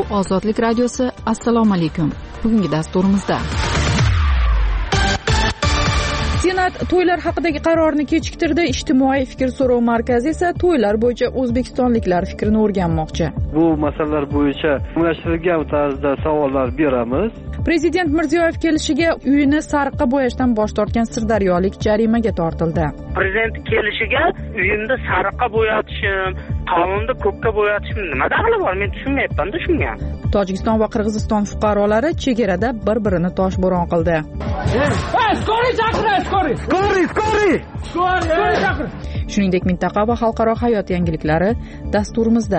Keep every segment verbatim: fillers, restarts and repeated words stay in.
Bu Ozodlik radiosi. Assalomu alaykum. Bugungi dasturimizda Senat to'ylar haqidagi qarorni kechiktirdi. Ijtimoiy fikr so'rov markazi esa to'ylar bo'yicha o'zbekistonliklar fikrini o'rganmoqchi. Bu masalalar bo'yicha umumlashtirilgan tarzda savollar beramiz. Prezident Mirziyoyev kelishiga uyini sariqqa bo'yashdan bosh tortgan sirdaryolik jarimaga tortildi. Prezident kelishiga uyimni sariqqa bo'yatishim, tovimni ko'kka bo'yatishim nima daxli bor? Men tushunmayapman-da shunga. Tojikiston va Qirg'iziston fuqarolari chegarada bir-birini toshbo'ron qildi. Shuningdek, mintaqa va xalqaro hayot yangiliklari dasturimizda.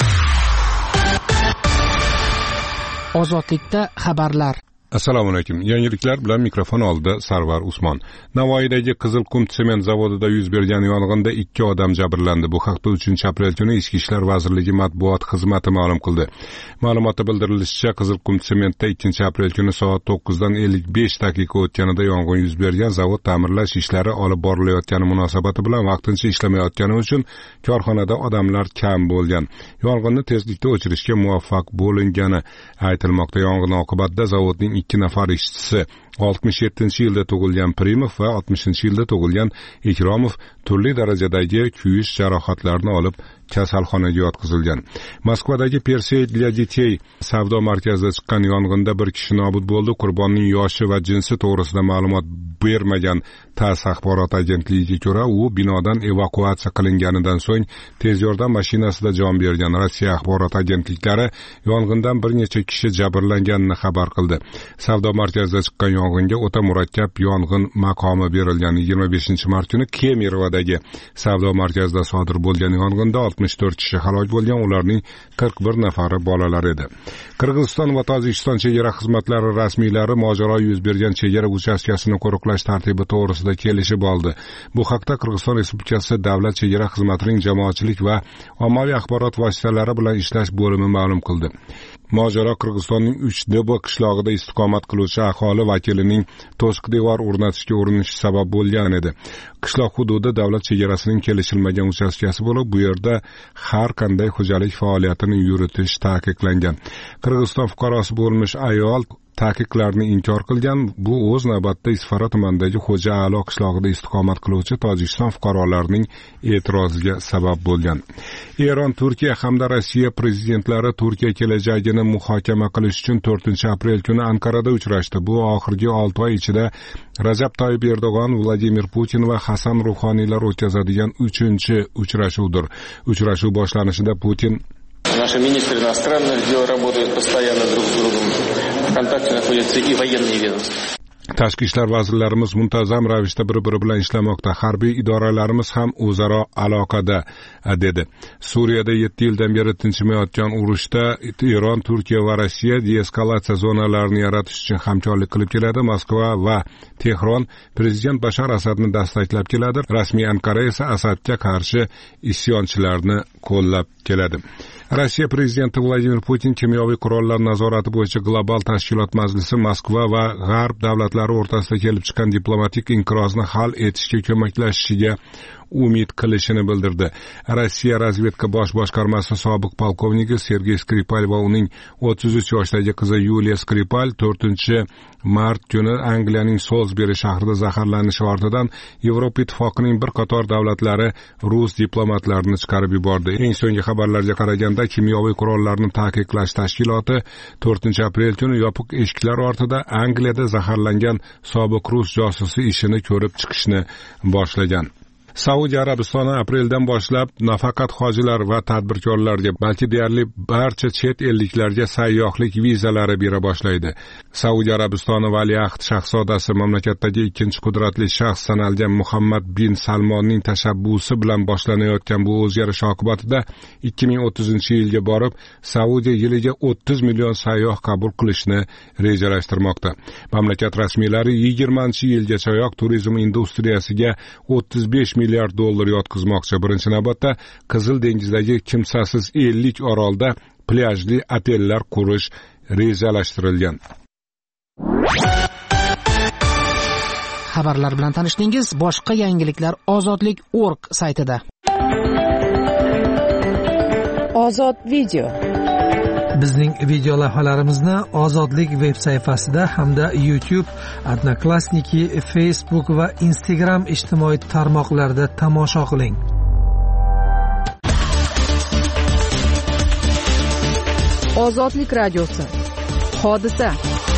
Ozodlikda xabarlar. Assalomu alaykum. Yangiliklar bilan mikrofon oldida Sarvar Usmon. Navoiydagi Qizilqum sement zavodida yuz bergan yong'inda ikki odam jabrlandi. Bu haqda uchinchi aprel kuni Ichki ishlar vazirligi matbuot xizmati ma'lum qildi. Ma'lumotda bildirilishicha, Qizilqum sementda ikkinchi aprel kuni soat to'qqizdan ellik besh daqiqa o'tganida yong'in yuz bergan. Zavod ta'mirlash ishlari olib borilayotgani munosabati bilan vaqtincha ishlamayotgani uchun korxonada odamlar kam bo'lgan. Yong'inni tezlikda o'chirishga muvaffaq bo'lingani aytilmoqda. Yong'in oqibatida zavodning ikki nafar ishchisi, oltmish yettinchi yilda tug'ilgan Primov va oltmishinchi yilda tug'ilgan Ikromov turli darajadagi kuyish jarohatlarini olib kasalxonaga yotqizilgan. Moskvadagi Persey для детей savdo markazida chiqqan yong'inda bir kishi nobud bo'ldi. Qurbonning yoshi va jinsi to'g'risida ma'lumot bermagan TASS axborot agentligiga ko'ra, u binodan evakuatsiya qilinganidan so'ng tez yordam mashinasida jon bergan. Rossiya axborot agentliklari yong'indan bir necha kishi jabrlanganini xabar qildi. Savdo markazida chiqqan yong'inga o'ta murakkab yong'in maqomi berilgan. yigirma beshinchi mart kuni Kemirovdagi savdo markazida sodir bo'lgan yong'inda oltmish to'rt kishi halok bo'lgan, ularning qirq bir nafari bolalar edi. Qirg'iziston va Tojikiston chegara xizmatlari rasmiylari mojaro yuz bergan chegara uchastkasini qo'riqlash tartibi to'g'risida kelishib oldi. Bu haqda Qirg'iziston Respublikasi Davlat chegara xizmatining jamoatchilik va ommaviy axborot vositalari bilan ishlash bo'limi ma'lum qildi. Mojaro Qirg'izistonning uch D B qishlog'ida istiqomat qiluvchi aholi vakilining to'siq devor o'rnatishga urinishi sabab bo'lgan edi. Qishloq hududi davlat chegarasining kelishilmagan uchastkasi bo'lib, bu yerda har qanday xo'jalik faoliyatini yuritish taqiqlangan. Qirg'iziston fuqarosi bo'lmish ayol taqiqlarni inkor qilgan. Bu o'z navbatida Isfara tumanidagi Xo'ja A'lo qishlog'ida istiqomat qiluvchi Tojikiston fuqarolarining e'tiroziga sabab bo'lgan. Eron, Turkiya hamda Rossiya prezidentlari Turkiya kelajagini muhokama qilish uchun to'rtinchi aprel kuni Ankarada uchrashdi. Bu oxirgi olti oy ichida Rajab Toyyib Erdo'g'on, Vladimir Putin va Hasan Ruhoniylar o'tkazadigan uchinchi uchrashuvdir. Uchrashuv boshlanishida Putin: Наши министры иностранных дел работают постоянно друг с другом. В контакте находятся и военные ведомства. Tashqi ishlar vazirlarimiz muntazam ravishda bir-biri bilan ishlamoqda. Harbiy idoralarimiz ham o'zaro aloqada, dedi. Suriyada yetti yildan beri tinchimayotgan urushda Eron, Turkiya va Rossiya deeskalatsiya zonalarini yaratish uchun hamkorlik qilib keladi. Moskva va Tehron prezident Bashar Asadni dastaklab keladi. Rasmiy Ankara esa Asadga qarshi isyonchilarni qo'llab keladi. Rossiya prezidenti Vladimir Putin kimyoviy qurollar nazorati bo'yicha global tashkilot majlisi Moskva va G'arb davlatlari o'rtasida kelib chiqqan diplomatik inqirozni hal etishga ko'maklashishiga umid qilishini bildirdi. Rossiya razvedka bosh boshqarmasi sobiq polkovniki Sergey Skripal va uning o'ttiz uch yoshdagi qizi Yuliya Skripal to'rtinchi mart kuni Angliyaning Salisbury shahrida zaharlanishi ortidan Yevropa Ittifoqining bir qator davlatlari rus diplomatlarini chiqarib yubordi. Eng so'nggi xabarlarga qaraganda, kimyoviy qurollarni taqiqlash tashkiloti to'rtinchi aprel kuni yopiq eshiklar ortida Angliyada zaharlangan sobiq rus josusi ishini ko'rib chiqishni boshlagan. Saudiya Arabistoni apreldan boshlab nafaqat hojilar va tadbirkorlarga, balki deyarli barcha chet elliklarga sayyohlik vizalari bera boshlaydi. Saudiya Arabistoni valiahd shahzodasi mamlakatdagi ikkinchi qudratli shaxs sanalgan Muhammad bin Salmonning tashabbusi bilan boshlanayotgan bu o'zgarish oqibatida ikki ming o'ttizinchi yilga borib Saudiya yiliga o'ttiz million sayyoh qabul qilishni rejalashtirmoqda. Mamlakat rasmiylari yigirmanchi yilgachayoq turizm industriyasiga o'ttiz besh milliard dollar yotqizmoqchi. Birinchi navbatda Qizil dengizdagi kimsasiz ellik orolda plyajli otellar qurish rejalashtirilgan. Xabarlar bilan tanishdingiz. Boshqa yangiliklar ozodlik nokta org saytida. Ozod video. Bizning video lavhalarimizni Ozodlik veb sayfasida hamda YouTube, Odnoklassniki, Facebook va Instagram ijtimoiy tarmoqlarida tomosha qiling. Ozodlik radiosi. Hodisa.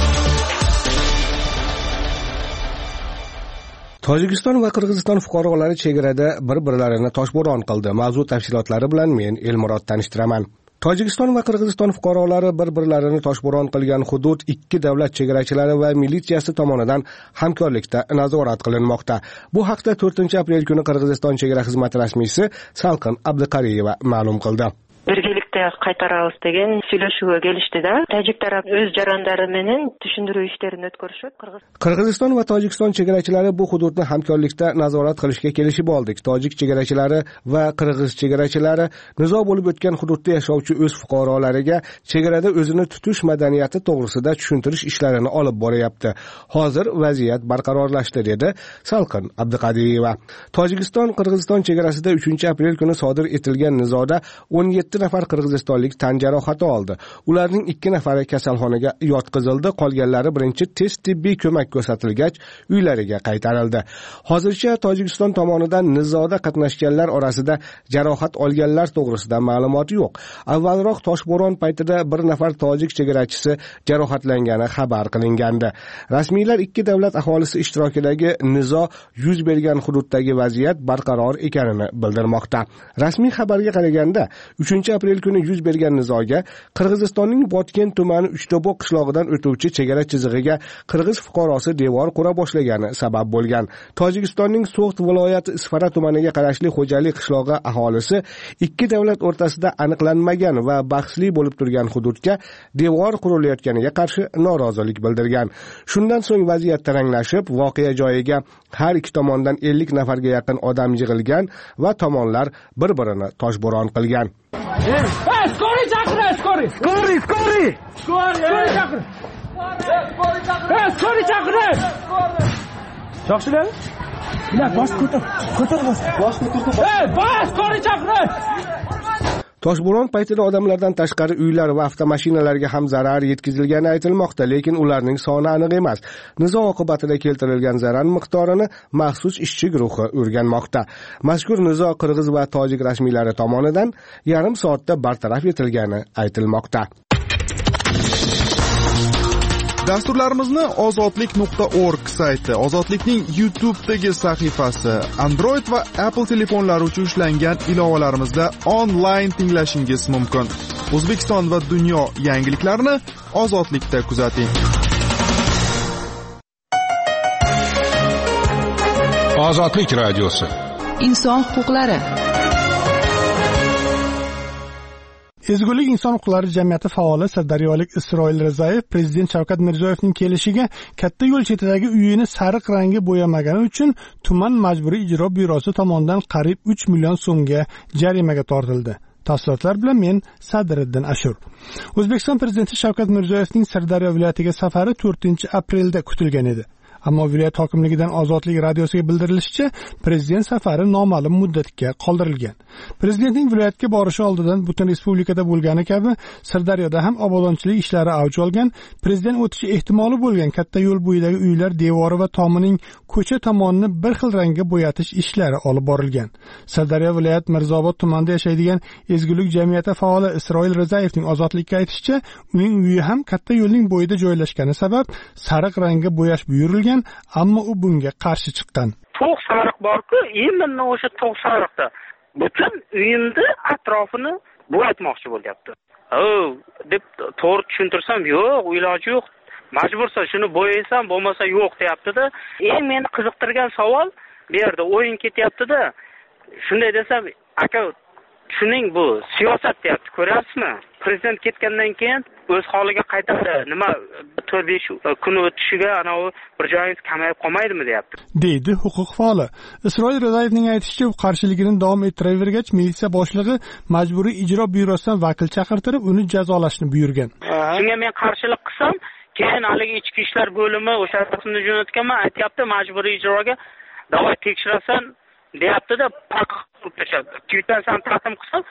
Tojikiston va Qirg'iziston fuqarolari chegarada bir-birlarini toshbo'ron qildi. Mavzu tafsilotlari bilan men Elmurod tanishtiraman. Tojikiston va Qirg'iziston fuqarolari bir-birlarini toshbo'ron qilgan hudud ikki davlat chegarachilari va militsiyasi tomonidan hamkorlikda nazorat qilinmoqda. Bu haqda to'rtinchi aprel kuni Qirg'iziston chegara xizmati rasmiysi Salqin Abduqariyeva ma'lum qildi. Birgelikte qaytarabыз деген сүйлөшүүгө келишти-да. Тажик тарап өз жарандары менен түшүндүрүү иштерин өткөрүшөт. Qirg'iziston va Tojikiston chegarachilari bu hududni hamkorlikda nazorat qilishga kelishib oldik. Tojik chegarachilari va Qirg'iz chegarachilari nizo bo'lib o'tgan hududda yashovchi o'z fuqarolariga chegarada o'zini tutish madaniyati to'g'risida tushuntirish ishlarini olib boryapti. Hozir vaziyat barqarorlashdi dedi Salqin Abduqadiyeva. Tojikiston Qirg'iziston chegarasida uchinchi aprel kuni sodir etilgan nizoda o'n yetti nafar qirg'izistonlik tan jarohati oldi. Ularning ikki nafari kasalxonaga yotqizildi, qolganlari birinchi tez tibbiy ko'mak ko'rsatilgach uylariga qaytarildi. Hozircha Tojikiston tomonidan nizoda qatnashganlar orasida jarohat olganlar to'g'risida ma'lumot yo'q. Avvalroq toshbo'ron paytida bir nafar tojik chegarachisi jarohatlangani xabar qilingandi. Rasmiylar ikki davlat aholisi ishtirokidagi nizo yuz bergan hududdagi vaziyat barqaror ekanini bildirmoqda. Rasmiy xabarga qaraganda uchinchi aprel kuni yuz bergan nizoga Qirg'izistonning Botken tumani Uchto'boq qishlog'idan o'tuvchi chegara chizig'iga qirg'iz fuqarosi devor qura boshlagani sabab bo'lgan. Tojikistonning So'g'd viloyati Isfara tumaniga qarashli Xo'jalik qishlog'i aholisi ikki davlat o'rtasida aniqlanmagan va bahsli bo'lib turgan hududga devor qurilayotganiga qarshi norozilik bildirgan. Shundan so'ng vaziyat taranglashib, voqea joyiga har ikki tomondan ellik nafarga yaqin odam yig'ilgan va tomonlar bir-birini toshbo'ron qilgan. Hey, skori chaqir, skori. Skori, skori. Skori chaqir. Hey, skori chaqir. Yaxshilar? Bular bosh ko'tar. Ko'tar bosh. Bosh ko'tar. Hey, bosh skori chaqir. Toshbo'ron paytida odamlardan tashqari uylar va avtomashinalarga ham zarar yetkazilgani aytilmoqda, lekin ularning soni aniq emas. Nizo oqibatida keltirilgan zarar miqdorini maxsus ishchi guruhi o'rganmoqda. Mazkur nizo qirg'iz va tojik rasmiylari tomonidan yarim soatda bartaraf etilgani aytilmoqda. Dasturlarimizni ozodlik nuqta org sayti, Ozodlikning YouTube'dagi sahifasi, Android va Apple telefonlari uchun ishlangan ilovalarimizda onlayn tinglashingiz mumkin. O'zbekiston va dunyo yangiliklarini Ozodlikda kuzating. Ozodlik radiosi. Inson huquqlari. Ezgulik inson huquqlari jamiyati faoli sirdaryolik Isroil Rizayev prezident Shavkat Mirziyoyevning kelishiga katta yo'l chetidagi uyini sariq rangga bo'yamagani uchun tuman majburiy ijro byurosi tomonidan qariyb uch million so'mga jarimaga tortildi. Tafsilotlar bilan men Sadriddin Ashur. O'zbekiston prezidenti Shavkat Mirziyoyevning Sirdaryo viloyatiga safari to'rtinchi aprelda kutilgan edi. Ammo viloyat hokimligidan Ozodlik radiosiga bildirilishicha, prezident safari noma'lum muddatga qoldirilgan. Prezidentning viloyatga borishi oldidan butun respublikada bo'lgani kabi Sirdaryoda ham obodonchilik ishlari avj olgan. Prezident o'tishi ehtimoli bo'lgan katta yo'l bo'yidagi uylar devori va tomining ko'cha tomonini bir xil rangga bo'yatish ishlari olib borilgan. Sirdaryo viloyat Mirzobod tumanida yashaydigan ezgulik jamiyati faoli Isroil Rizayevning Ozodlikka aytishicha, uning uyi ham katta yo'lning bo'yida joylashgani sabab sariq rangga bo'yash buyurilgan. Ammo u bunga qarshi chiqqan. To'q sariq bor-ku, именно o'sha to'q sariqda butun uyimni atrofini bo'yatmoqchi bo'lyapti. O, deb to'g'ri tushuntirsam, yo'q, iloji yo'q. Majbursa shuni bo'yaysam, bo'lmasa yo'q deyapti-da. Eng meni qiziqtirgan savol bu yerda o'yin ketyapti-da. Shunday desam, aka, shuning bu siyosat deyapti, ko'ryapsizmi? Prezident ketgandan keyin o'z holiga qaytadi. Nima to'rt besh kun o'tishiga anavi bir joyingiz kamayib qolmaydimi deyapti. Deydi huquq faoli. Isroil Rizayevning aytishicha, u qarshiligini davom ettiravergach, militsiya boshlig'i majburiy ijro byurosidan vakil chaqirtirib, uni jazolashni buyurgan. Shunga men qarshilik qilsam, keyin haligi ichki ishlar bo'limi o'sha qismni jo'natganman, aytyapti majburiy ijroga davay tekshirasan deyapti-da, paq turib tashadi. Twitterdan taqdim qilsam, paq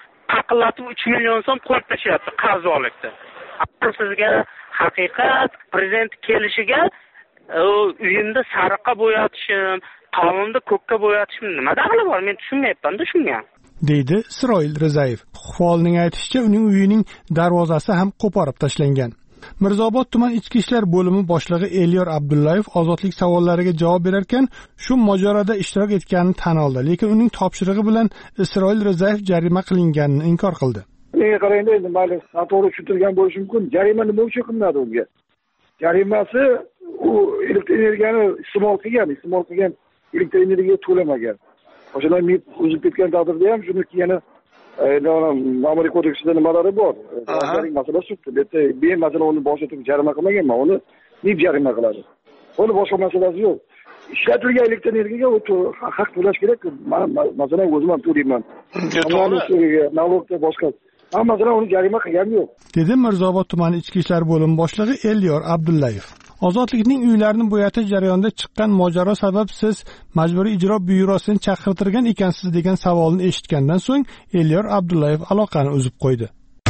taqillatib uch million so'm qo'yib tashlayapti qarzdorlikda. Sizga haqiqat prezident kelishiga uyimda sariqqa bo'yatishim, tomimda ko'kka bo'yatishim nima daxli bor? Men tushunmayapman-da shunga. deydi Isroil Rizayev. Ahvolning aytishicha, uning uyining darvozasi ham qo'porib tashlangan. Mirzobod tuman ichki ishlar bo'limi boshlig'i Elyor Abdullayev ozodlik savollariga javob berarkan, shu mojaroda ishtirok etganini tan oldi, lekin uning topshirig'i bilan Isroil Rizayev jarima qilinganini inkor qildi. Menga qarangda, endi mayli, to'g'ri tushuntirgan bo'lishi mumkin. Jarima nima uchun qilinadi unga? Jarimasi u elektr energiyani iste'mol qilgan, iste'mol qilgan elektr energiyaga to'lamagan. O'shalar men o'zib ketgan taqdirda ham shuni yana ma'muriy kodeksida nimalari bor. Masalan, sudda bitta men masalan uni boshqa jarima qilmaganman, uni nib jarima qiladi. Uni boshqa masalasi yo'q. Ishlatilgan elektr energiyaga u haq to'lash kerak. Masalan, o'zim ham to'layman. Nalogda boshqa. Ammo masalan uni jarima qilgani yo'q. Dedi Mirzobod tumani ichki ishlar bo'limi boshlig'i Elyor Abdullayev. Ozodlikning uylarini bo'yatish jarayonida chiqqan mojaro sabab siz majburiy ijro byurosini chaqirtirgan ekansiz degan savolni eshitgandan so'ng Elyor Abdullayev aloqani uzib qo'ydi.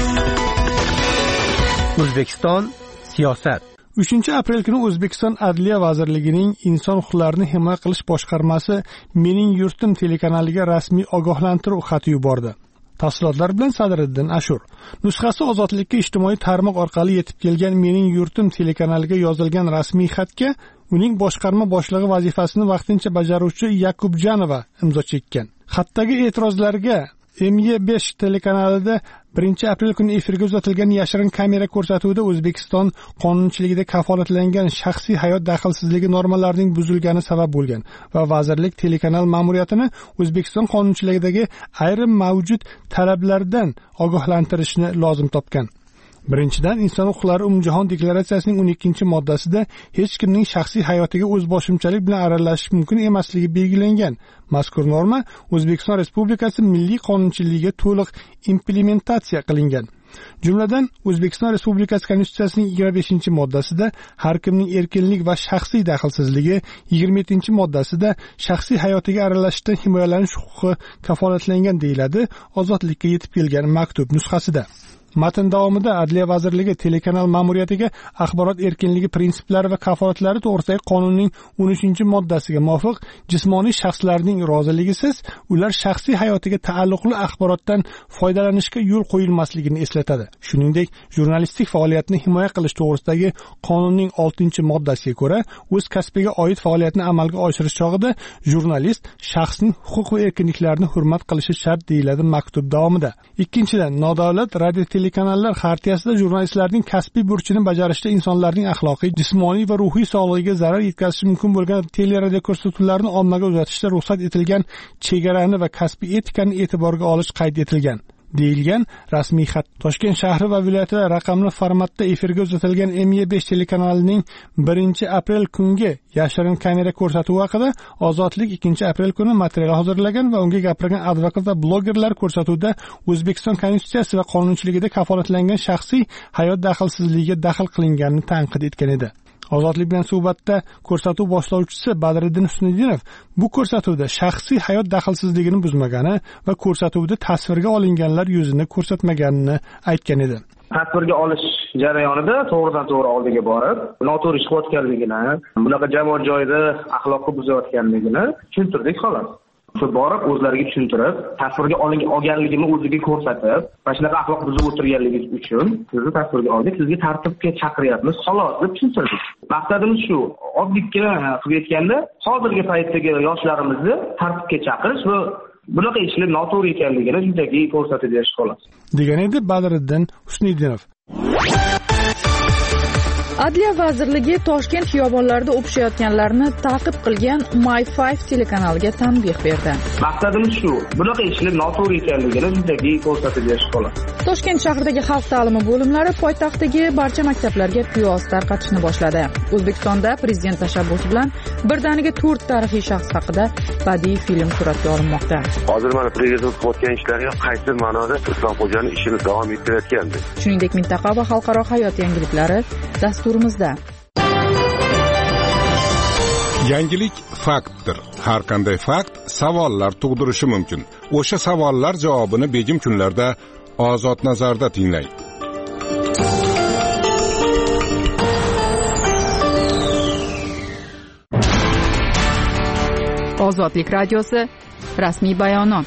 O'zbekiston siyosat. uchinchi aprel kuni O'zbekiston Adliya vazirligining Inson huquqlarini himoya qilish boshqarmasi Mening yurtim telekanaliga rasmiy ogohlantiruv xati yubordi. Tafsilotlar bilan Sadriddin Ashur. Nusxasi Ozodlikka ijtimoiy tarmoq orqali yetib kelgan Mening yurtim telekanaliga yozilgan rasmiy xatga uning boshqarma boshlig'i vazifasini vaqtincha bajaruvchi Yakubjanova imzo chekkan. Xatdagi e'tirozlarga M Y besh telekanalida birinchi aprel kuni efirga uzatilgan yashirin kamera ko'rsatuvida O'zbekiston qonunchiligida kafolatlangan shaxsiy hayot daxlsizligi normalarining buzilgani sabab bo'lgan va vazirlik telekanal ma'muriyatini O'zbekiston qonunchiligidagi ayrim mavjud talablardan ogohlantirishni lozim topgan. Birinchidan, inson huquqlari umumjahon deklaratsiyasining o'n ikkinchi moddasida hech kimning shaxsiy hayotiga o'zboshimchalik bilan aralashish mumkin emasligi belgilangan. Mazkur norma O'zbekiston Respublikasi milliy qonunchiligiga to'liq implementatsiya qilingan. Jumladan, O'zbekiston Respublikasi Konstitutsiyasining yigirma beshinchi moddasida har kimning erkinlik va shaxsiy daxlsizligi, yigirma yettinchi moddasida shaxsiy hayotiga aralashishdan himoyalanish huquqi kafolatlangan deyiladi Ozodlikka yetib kelgan maktub nusxasida. Matn davomida Adliya vazirligi telekanal ma'muriyatiga axborot erkinligi prinsiplari va kafolatlari to'g'risidagi qonunning o'n uchinchi moddasiga muvofiq jismoniy shaxslarning roziligisiz ular shaxsiy hayotiga taalluqli axborotdan foydalanishga yo'l qo'yilmasligini eslatadi. Shuningdek, jurnalistik faoliyatni himoya qilish to'g'risidagi qonunning oltinchi moddasiga ko'ra, o'z kasbiga oid faoliyatni amalga oshirish chog'ida jurnalist shaxsning huquq va erkinliklarini hurmat qilishi shart deyiladi maktub davomida. Ikkinchidan, nodavlat radio telekanallar xartiyasida jurnalistlarning kasbiy burchini bajarishda insonlarning axloqiy, jismoniy va ruhiy sog'lig'iga zarar yetkazishi mumkin bo'lgan teleradio ko'rsatuvlarni ommaga uzatishda ruxsat etilgan chegarani va kasbiy etikani e'tiborga olish qayd etilgan. deyilgan rasmiy xat. Toshkent shahri va viloyatida raqamli formatda efirga uzatilgan M Y besh telekanalining birinchi aprel kungi yashirin kamera ko'rsatuvi haqida Ozodlik ikkinchi aprel kuni material hozirlagan va unga gapirgan advokat va blogerlar ko'rsatuvda O'zbekiston Konstitutsiyasi va qonunchiligida kafolatlangan shaxsiy hayot daxlsizligiga daxl qilinganini tanqid etgan edi. Ozodlik bilan suhbatda ko'rsatuv boshlovchisi Badriddin Husniddinov bu ko'rsatuvda shaxsiy hayot daxlsizligini buzmagani va ko'rsatuvda tasvirga olinganlar yuzini ko'rsatmaganini aytgan edi. Tasvirga olish jarayonida to'g'ridan to'g'ri oldiga borib, noto'g'ri ish qilayotganligini, bunaqa jamoat joyida axloqni buzayotganligini tushuntirdik xolos. Shu borib o'zlariga tushuntirib, tasvirga olganligini o'ziga ko'rsatib, va shunaqa axloq buzib o'tirganligi uchun sizni tasvirga oldik, sizga tartibga chaqiryapmiz, xolos deb tushuntirdik. Maqsadimiz shu, oddiygina qilib aytganda, hozirgi paytdagi yoshlarimizni tartibga chaqirish va bunaqa ishlar noto'g'ri ekanligini shunchaki ko'rsatib berish xolos. degan edi Badriddin Husniddinov. Adliya vazirligi Toshkent xiyobonlarida o'pishayotganlarni ta'qib qilgan My five telekanaliga tanbeh berdi. Maqsadimiz shu, bunaqa ishlar noto'g'ri ekanligini shunchaki ko'rsatib berish xolos. Toshkent shahridagi xalq ta'limi bo'limlari poytaxtdagi barcha maktablarga piyoz tarqatishni boshladi. O'zbekistonda prezident tashabbusi bilan birdaniga to'rt tarixiy shaxs haqida badiiy film suratga olinmoqda. Hozir mana prezident qilayotgan ishlariga qaysi ma'noda Islomxo'janing ishini davom ettirayotgandi. Shuningdek, mintaqa va xalqaro hayot yangiliklari dasturimizda. Yangilik faktdir. Har qanday fakt savollar tug'dirishi mumkin. O'sha savollar javobini begim kunlarda Ozod nazarda tinglang. Ozodlik radiosi rasmiy bayonot.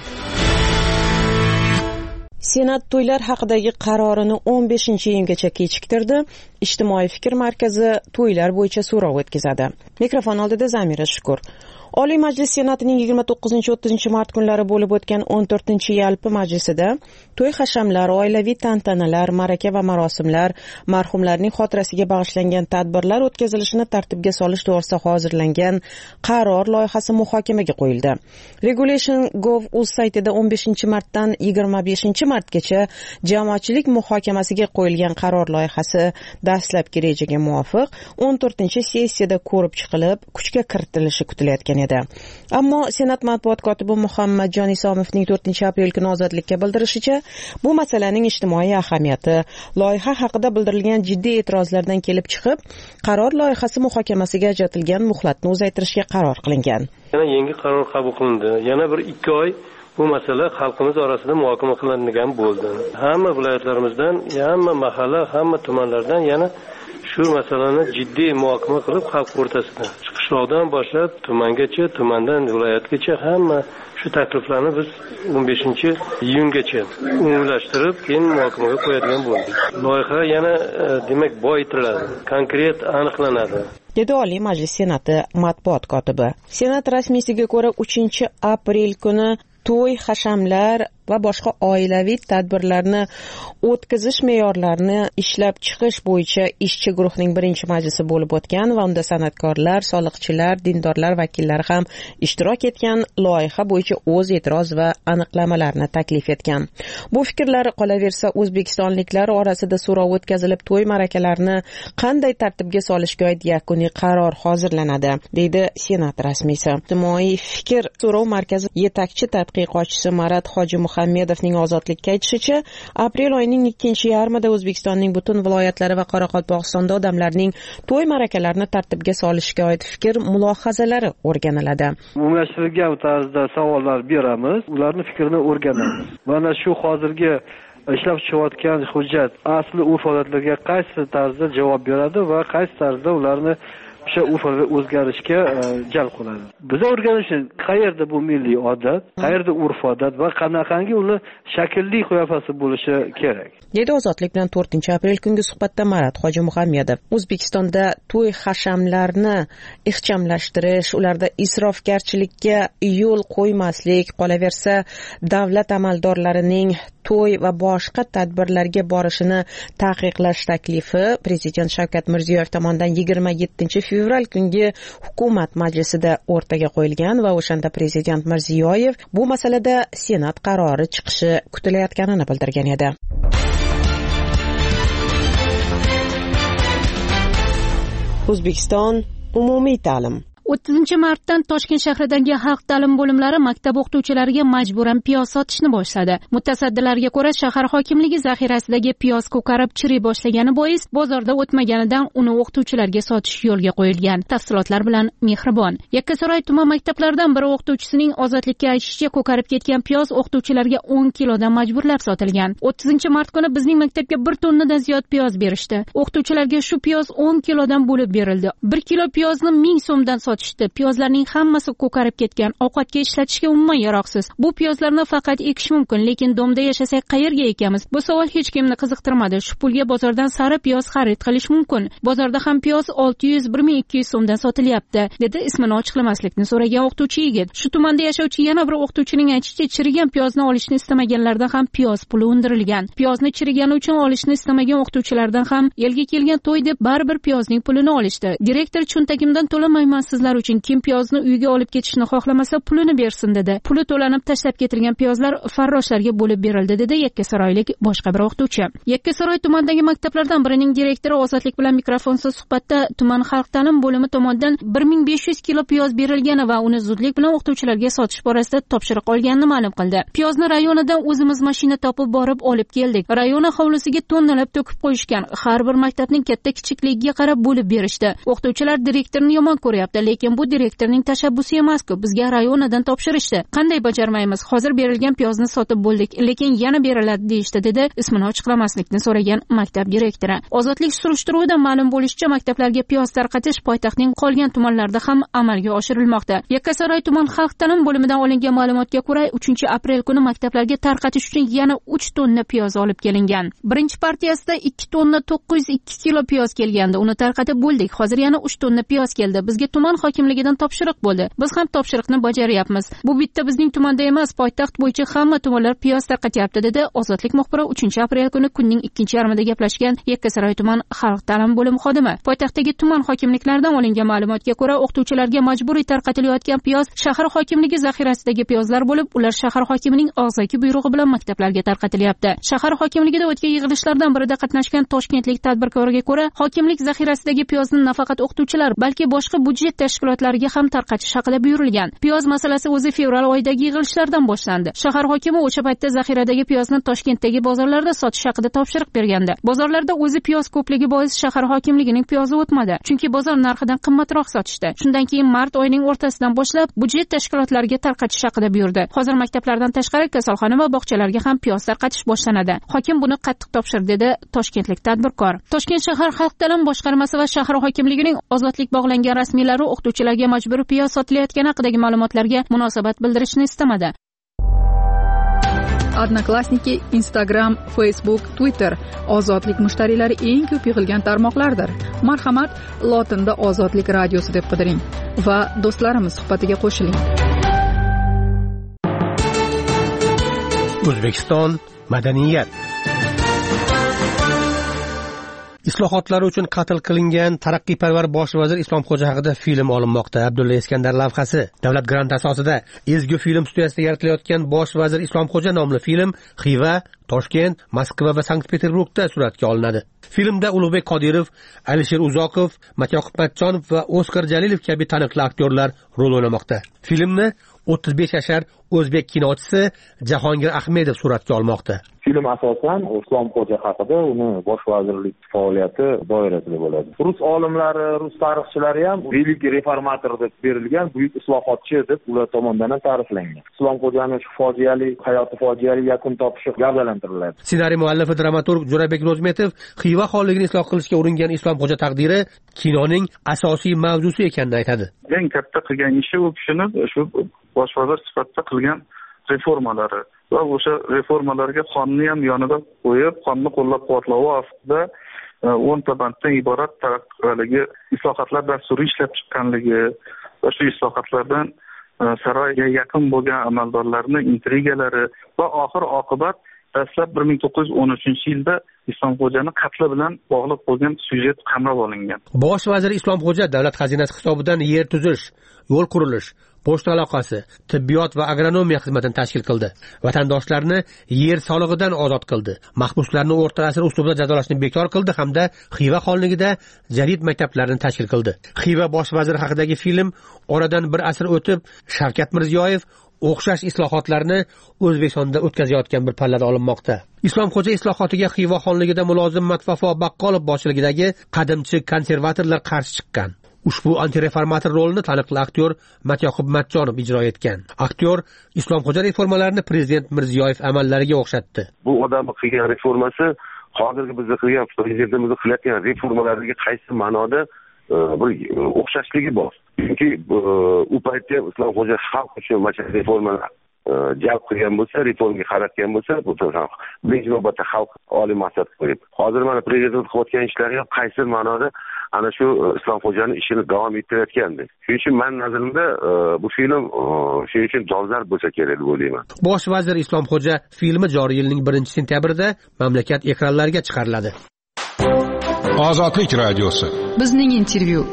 Senat to'ylar haqidagi qarorini o'n beshinchi iyungacha kechiktirdi. Ijtimoiy fikr markazi to'ylar bo'yicha so'rov o'tkazadi. Mikrofon oldida Zamira Shukur. Oliy Majlis Senatining yigirma to'qqizinchi o'ttizinchi mart kunlari bo'lib o'tgan o'n to'rtinchi yalpi majlisida to'y hashamlar, oilaviy tantanalar, ma'raka va marosimlar, marhumlarning xotirasiga bag'ishlangan tadbirlar o'tkazilishini tartibga solish to'g'risida hozirlangan qaror loyihasi muhokamaga qo'yildi. Regulation dot gov dot uz saytida o'n beshinchi martdan yigirma beshinchi martgacha jamoatchilik muhokamasiga qo'yilgan qaror loyihasi dastlabki rejaga muvofiq o'n to'rtinchi sessiyada ko'rib chiqilib, kuchga kiritilishi kutilayotgan edi. Ammo Senat matbuot kotibi Muhammadjon Isomovning to'rtinchi aprel kuni Ozodlikka bildirishicha, bu masalaning ijtimoiy ahamiyati loyiha haqida bildirilgan jiddiy e'tirozlardan kelib chiqib, qaror loyihasi muhokamasiga ajratilgan muhlatni uzaytirishga qaror qilingan. Yana yangi qaror qabul qilindi. Yana bir ikki oy bu masala xalqimiz orasida muhokama qilingan bo'ldi. Hamma viloyatlarimizdan, hamma mahalla, hamma tumanlardan yana shu masalani jiddiy muhokama qilib, xalq o'rtasida qishloqdan boshlab tumangacha, tumandan viloyatgacha hamma shu takliflarni biz o'n beshinchi iyungacha umumlashtirib, keyin muhokamaga qo'yadigan bo'ldik. Loyiha yana demak boyitiladi, konkret aniqlanadi, dedi Oliy Majlis Senati matbuot kotibi. Senat rasmiysiga ko'ra uchinchi aprel kuni to'y, hashamlar va boshqa oilaviy tadbirlarni o'tkazish me'yorlarini ishlab chiqish bo'yicha ishchi guruhning birinchi majlisi bo'lib o'tgan va unda san'atkorlar, soliqchilar, dindorlar vakillari ham ishtirok etgan, loyiha bo'yicha o'z e'tiroz va aniqlamalarni taklif etgan. Bu fikrlar qolaversa o'zbekistonliklar orasida so'rov o'tkazilib, to'y ma'rakalarni qanday tartibga solishga oid yakuniy qaror hozirlanadi, deydi Senat rasmiysi. Ijtimoiy fikr so'rov markazi yetakchi tadqiqotchisi Marat Hoji Muhammedovning Ozodlikka aytishicha, aprel oyining ikkinchi yarmida O'zbekistonning butun viloyatlari va Qoraqalpog'istonda odamlarning to'y ma'rakalarini tartibga solishga oid fikr mulohazalari o'rganiladi. Umumlashtirilgan tarzda savollar beramiz, ularning fikrini o'rganamiz. Mana shu hozirgi ishlab chiqayotgan hujjat asli urf-odatlarga qaysi tarzda javob beradi va qaysi tarzda ularni o'sha urfga o'zgarishga jalb qiladi. Biz o'rganishimiz qayerda bu milliy odat, qayerda urf-odat va qanaqangi uni shaklli qiyofasi bo'lishi kerak, dedi Ozodlik bilan to'rtinchi aprel kungi suhbatda Marat Hoji Muhammedov. O'zbekistonda to'y hashamlarni ixchamlashtirish, ularda isrofgarchilikka yo'l qo'ymaslik, qolaversa davlat amaldorlarining to'y va boshqa tadbirlarga borishini taqiqlash taklifi Prezident Shavkat Mirziyoyev tomonidan yigirma yettinchi fevral kungi hukumat majlisida o'rtaga qo'yilgan va o'shanda Prezident Mirziyoyev bu masalada Senat qarori chiqishi kutilayotganini bildirgan edi. O'zbekiston umumiy ta'lim. o'ttizinchi martdan Toshkent shahridagi xalq ta'lim bo'limlari maktab o'qituvchilariga majburan piyoz sotishni boshladi. Mutasaddilarga ko'ra, shahar hokimligi zaxirasidagi piyoz ko'karib chiriy boshlagani bois bozorda o'tmaganidan uni o'qituvchilarga sotish yo'lga qo'yilgan. Tafsilotlar bilan Mehribon. Yakkasaroy tuman maktablaridan biri o'qituvchisining Ozodlikka aytishicha, ko'karib ketgan piyoz o'qituvchilarga o'n kilodan majburlab sotilgan. o'ttizinchi mart kuni bizning maktabga bir tonnadan ziyod piyoz berishdi. O'qituvchilarga shu piyoz o'n kilodan bo'lib berildi. bir kilo piyozni ming so'mdan sotishdi. Piyozlarning hammasi ko'karib ketgan, ovqatga ishlatishga umuman yaroqsiz. Bu piyozlarni faqat ekish mumkin, lekin domda yashasak qayerga ekamiz? Bu savol hech kimni qiziqtirmadi. Shu pulga bozordan sari piyoz xarid qilish mumkin. Bozorda ham piyoz olti yuz bir ming ikki yuz so'mdan sotilyapti, dedi ismini ochiqlamaslikni so'ragan o'qituvchi yigit. Shu tumanda yashovchi yana bir o'qituvchining aytishicha, chirigan piyozni olishni istamaganlardan ham piyoz puli undirilgan. Piyozni chirigani uchun olishni istamagan o'qituvchilardan ham elga kelgan to'y deb baribir piyozning pulini olishdi. Direktor cho'ntagimdan to'lamayman sizlar uchun, kim piyozni uyga olib ketishni xohlamasa pulini bersin dedi. Puli to'lanib tashlab ketilgan piyozlar farroshlarga bo'lib berildi, dedi yakkasaroylik boshqa bir o'qituvchi. Yakkasaroy tumanidagi maktablardan birining direktori Ozodlik bilan mikrofonsiz suhbatda tuman xalq ta'lim bo'limi tomonidan bir ming besh yuz kilo piyoz berilgani va uni zudlik bilan o'qituvchilarga sotish borasida topshiriq olganini ma'lum qildi. Piyozni rayonidan o'zimiz mashina topib borib olib keldik. Rayona hovlisiga tonnalab to'kib qo'yishgan. Har bir maktabning katta kichikligiga qarab bo'lib berishdi. O'qituvchilar direktorni yomon ko'ryapti, lekin bu direktorning tashabbusi emas-ku. Bizga rayonidan topshirishdi. Qanday bajarmaymiz? Hozir berilgan piyozni sotib bo'ldik, lekin yana beriladi deyishdi, dedi ismini ochiqlamaslikni so'ragan maktab direktori. Ozodlik surishtiruvida ma'lum bo'lishicha, maktablarga piyoz tarqatish poytaxtning qolgan tumanlarida ham amalga oshirilmoqda. Yakkasaroy tuman xalq ta'lim bo'limidan olingan ma'lumotga ko'ra, uchinchi aprel kuni maktablarga tarqatish uchun yana uch tonna piyoz olib kelingan. Birinchi partiyasida ikki tonna to'qqiz yuz ikki kilo piyoz kelgandi. Uni tarqatib bo'ldik. Hozir yana uch tonna piyoz keldi. Bizga tuman hokimligidan topshiriq bo'ldi. Biz ham topshiriqni bajaryapmiz. Bu bitta bizning tumanda emas, poytaxt bo'yicha hamma tumanlar piyoz tarqatyapti, dedi Ozodlik muxbiri uchinchi aprel kuni kunning ikkinchi yarmida gaplashgan Yakkasaroy tuman xalq ta'lim bo'limi xodimi. Poytaxtdagi tuman hokimliklaridan olingan ma'lumotga ko'ra, o'qituvchilarga majburiy tarqatilayotgan piyoz shahar hokimligi zaxirasidagi piyozlar bo'lib, ular shahar hokimining og'zaki buyrug'i bilan maktablarga tarqatilyapti. Shahar hokimligida o'tgan yig'ilishlardan birida qatnashgan toshkentlik tadbirkorga ko'ra, hokimlik zaxirasidagi piyozni nafaqat o'qituvchilar, balki boshqa budjet tashkilotlariga ham tarqatish haqida buyurilgan. Piyoz masalasi o'zi fevral oyidagi yig'ilishlardan boshlandi. Shahar hokimi o'sha paytda zaxiradagi piyozni Toshkentdagi bozorlarda sotish haqida topshiriq bergandi. Bozorlarda o'zi piyoz ko'pligi bois shahar hokimligining piyozi o'tmadi, chunki bozor narxidan qimmatroq sotishdi. Shundan keyin mart oyining o'rtasidan boshlab budjet tashkilotlariga tarqatish haqida buyurdi. Hozir maktablardan tashqari kasalxona va bog'chalarga ham piyoz tarqatish boshlanadi. Hokim buni qattiq topshirdi, dedi toshkentlik tadbirkor. Toshkent shahar xalq ta'lim boshqarmasi va shahar hokimligining ozodlik bog'langan rasmiylari o'qituvchilarga majburiy piyoz sotilayotgani haqidagi ma'lumotlarga munosabat bildirishni istamadi. Odnoklassniki, Instagram, Facebook, Twitter ozodlik mushtariylari eng ko'p yig'ilgan tarmoqlardir. Marhamat, lotinda Ozodlik radiosi deb qidiring va do'stlarimiz suhbatiga qo'shiling. O'zbekiston madaniyat. Islohotlar uchun qatl qilingan taraqqiyparvar bosh vazir Islomxo'ja haqida film olinmoqda. Abdulla Iskandar lavhasi. Davlat granti asosida ezgu film studiyasida yaratilayotgan bosh vazir Islomxo'ja nomli film Xiva, Toshkent, Moskva va Sankt-Peterburgda suratga olinadi. Filmda Ulug'bek Qodirov, Alisher Uzoqov, Matyoqub Matchonov va Oskar Jalilov kabi taniqli aktyorlar rol o'ynamoqda. Filmni o'ttiz besh yashar o'zbek kinochisi Jahongir Ahmedov suratga olmoqda. Film asosan Islomxo'ja haqida, uni bosh vazirlik faoliyati doirasida bo'ladi. Rus olimlari, rus tarixchilari ham veliki reformator deb berilgan, buyuk islohotchi deb ular tomonidan ham ta'riflangan. Islomxo'janing shu fojiali hayoti fojiali yakun topishi gavdalantiriladi. Ssenariy muallifi dramaturg Jo'rabek Ro'zmetov Xiva xonligini isloh qilishga uringan Islomxo'ja taqdiri kinoning asosiy mavzusi ekanini aytadi. Eng katta qilgan ishi u kishini shu bosh vazir sifatida qilgan reformalari va o'sha reformalarga xonni ham yonida qo'yib, xonni qo'llab-quvvatlovi ostida o'nta banddan iborat haligi islohotlar dasturi ishlab chiqqanligi va shu islohotlardan saroyga yaqin bo'lgan amaldorlarni intrigalari va oxir oqibat dastlab bir ming to'qqiz yuz o'n uchinchi yilda Islomxo'jani qatli bilan bog'liq bo'lgan syujet qamrab olingan. Bosh vazir Islomxo'ja davlat xazinasi hisobidan yer tuzish, yo'l qurilish, pochta aloqasi, tibbiyot va agronomiya xizmatini tashkil qildi. Vatandoshlarni yer solig'idan ozod qildi. Mahbuslarni o'rta asr uslubida jazolashni bekor qildi hamda Xiva xonligida jadid maktablarini tashkil qildi. Xiva bosh vaziri haqidagi film oradan bir asr o'tib Shavkat Mirziyoyev o'xshash islohotlarni O'zbekistonda o'tkazayotgan bir pallada olinmoqda. Islomxo'ja islohotiga Xiva xonligida mulozim Matfafo Baqqolov boshchiligidagi qadimchi konservatorlar qarshi chiqqan. Ushbu antireformator rolini taniqli aktyor Matyoqub Matchonov ijro etgan. Aktyor Islomxo'ja reformalarini prezident Mirziyoyev amallariga o'xshatdi. Bu odam qilgan reformasi hozirgi biz qilgan prezidentimiz qilayotgan reformalarga qaysi ma'noda bir o'xshashligi bor. Chunki u paytda Islomxo'ja xalq uchun mana reformalar jalb qilgan bo'lsa, reformaga qaratgan bo'lsa, bu birinchi navbatda xalq oliy maqsad qo'yib. Hozir mana prezident qilayotgan ishlari ham qaysi ma'noda ana shu Islomxo'janing ishini davom ettirayotgandi. Shuning uchun men nazarimda bu film shuning uchun dolzarb bo'lsa kerak deb o'ylayman. Bosh vazir Islomxo'ja filmi joriy yilning birinchi sentyabrida mamlakat ekranlariga chiqariladi. Ozodlik radiosi. Bizning intervyu.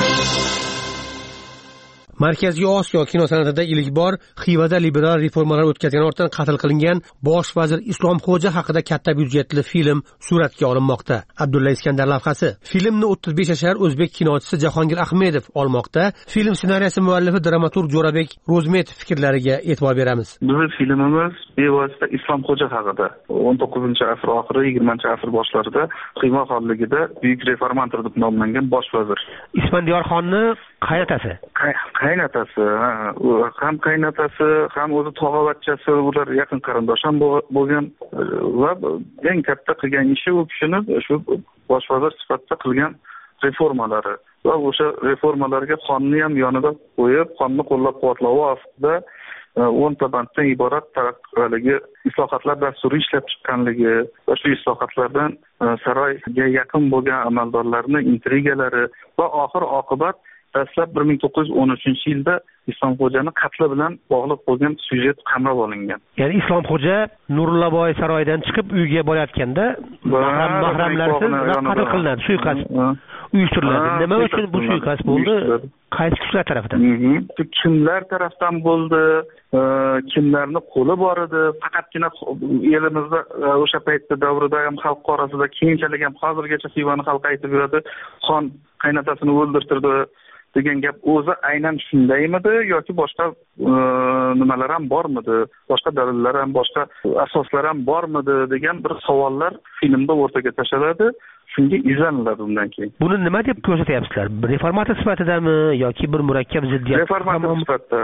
Markaziy Osiyo kino san'atida ilk bor Xivada liberal reformalar o'tkazgan ortidan qatl qilingan bosh vazir Islomxo'ja haqida katta byudjetli film suratga olinmoqda. Abdulla Iskandar lavhasi. Filmni o'ttiz besh yashar o'zbek kinochisi Jahongir Ahmedov olmoqda. Film ssenariysi muallifi dramaturg Jo'rabek Ro'zmetov fikrlariga e'tibor beramiz. Bizning filmimiz bevosita Islomxo'ja haqida o'n to'qqizinchi asr oxiri yigirmanchi asr boshlarida Xiva xonligida buyuk reformator deb nomlangan bosh vazir. Isfandiyorxonni qaynotasi. Qaynotasi, ham qaynotasi, ham o'zi tog'avachchasi, ular yaqin qarindosh ham bo'lgan va eng katta qilgan ishi u kishini shu bosh vazir sifatida qilgan reformalari va o'sha reformalarga xonni ham yonida qo'yib, xonni qo'llab-quvvatlovi ostida o'nta banddan iborat haligi islohotlar dasturi ishlab chiqqanligi va shu islohotlardan saroyga yaqin bo'lgan amaldorlarning intrigalari va oxir oqibat dastlab bir ming to'qqiz yuz o'n uchinchi yilda Islomxo'jani qatli bilan bog'liq bo'lgan syujet qamrab olingan. Ya'ni Islomxo'ja Nurullaboy saroyidan chiqib uyga borayotganda mahramlarsiz va qatl qilinadi, suiqasd uyushtiriladi. Nima uchun bu suiqasd bo'ldi? Qaysi kuchlar tomonidan? Kimlar tomonidan bo'ldi? Kimlarning qo'li bor edi? Faqatgina elimizda o'sha paytda davrida ham xalq orasida keyinchalik ham hozirgacha Xivani xalq aytib yuradi, xon qaynotasini o'ldirtirdi degan gap o'zi aynan shundaymidi yoki boshqa nimalar ham bormidi, boshqa dalillar ham, boshqa asoslar ham bormidi degan bir savollar filmda o'rtaga tashlanadi. Shunga izlaniladi undan keyin. Buni nima deb ko'rsatyapsizlar? Reformator sifatidami yoki bir murakkab ziddiyat? Reformator sifatida,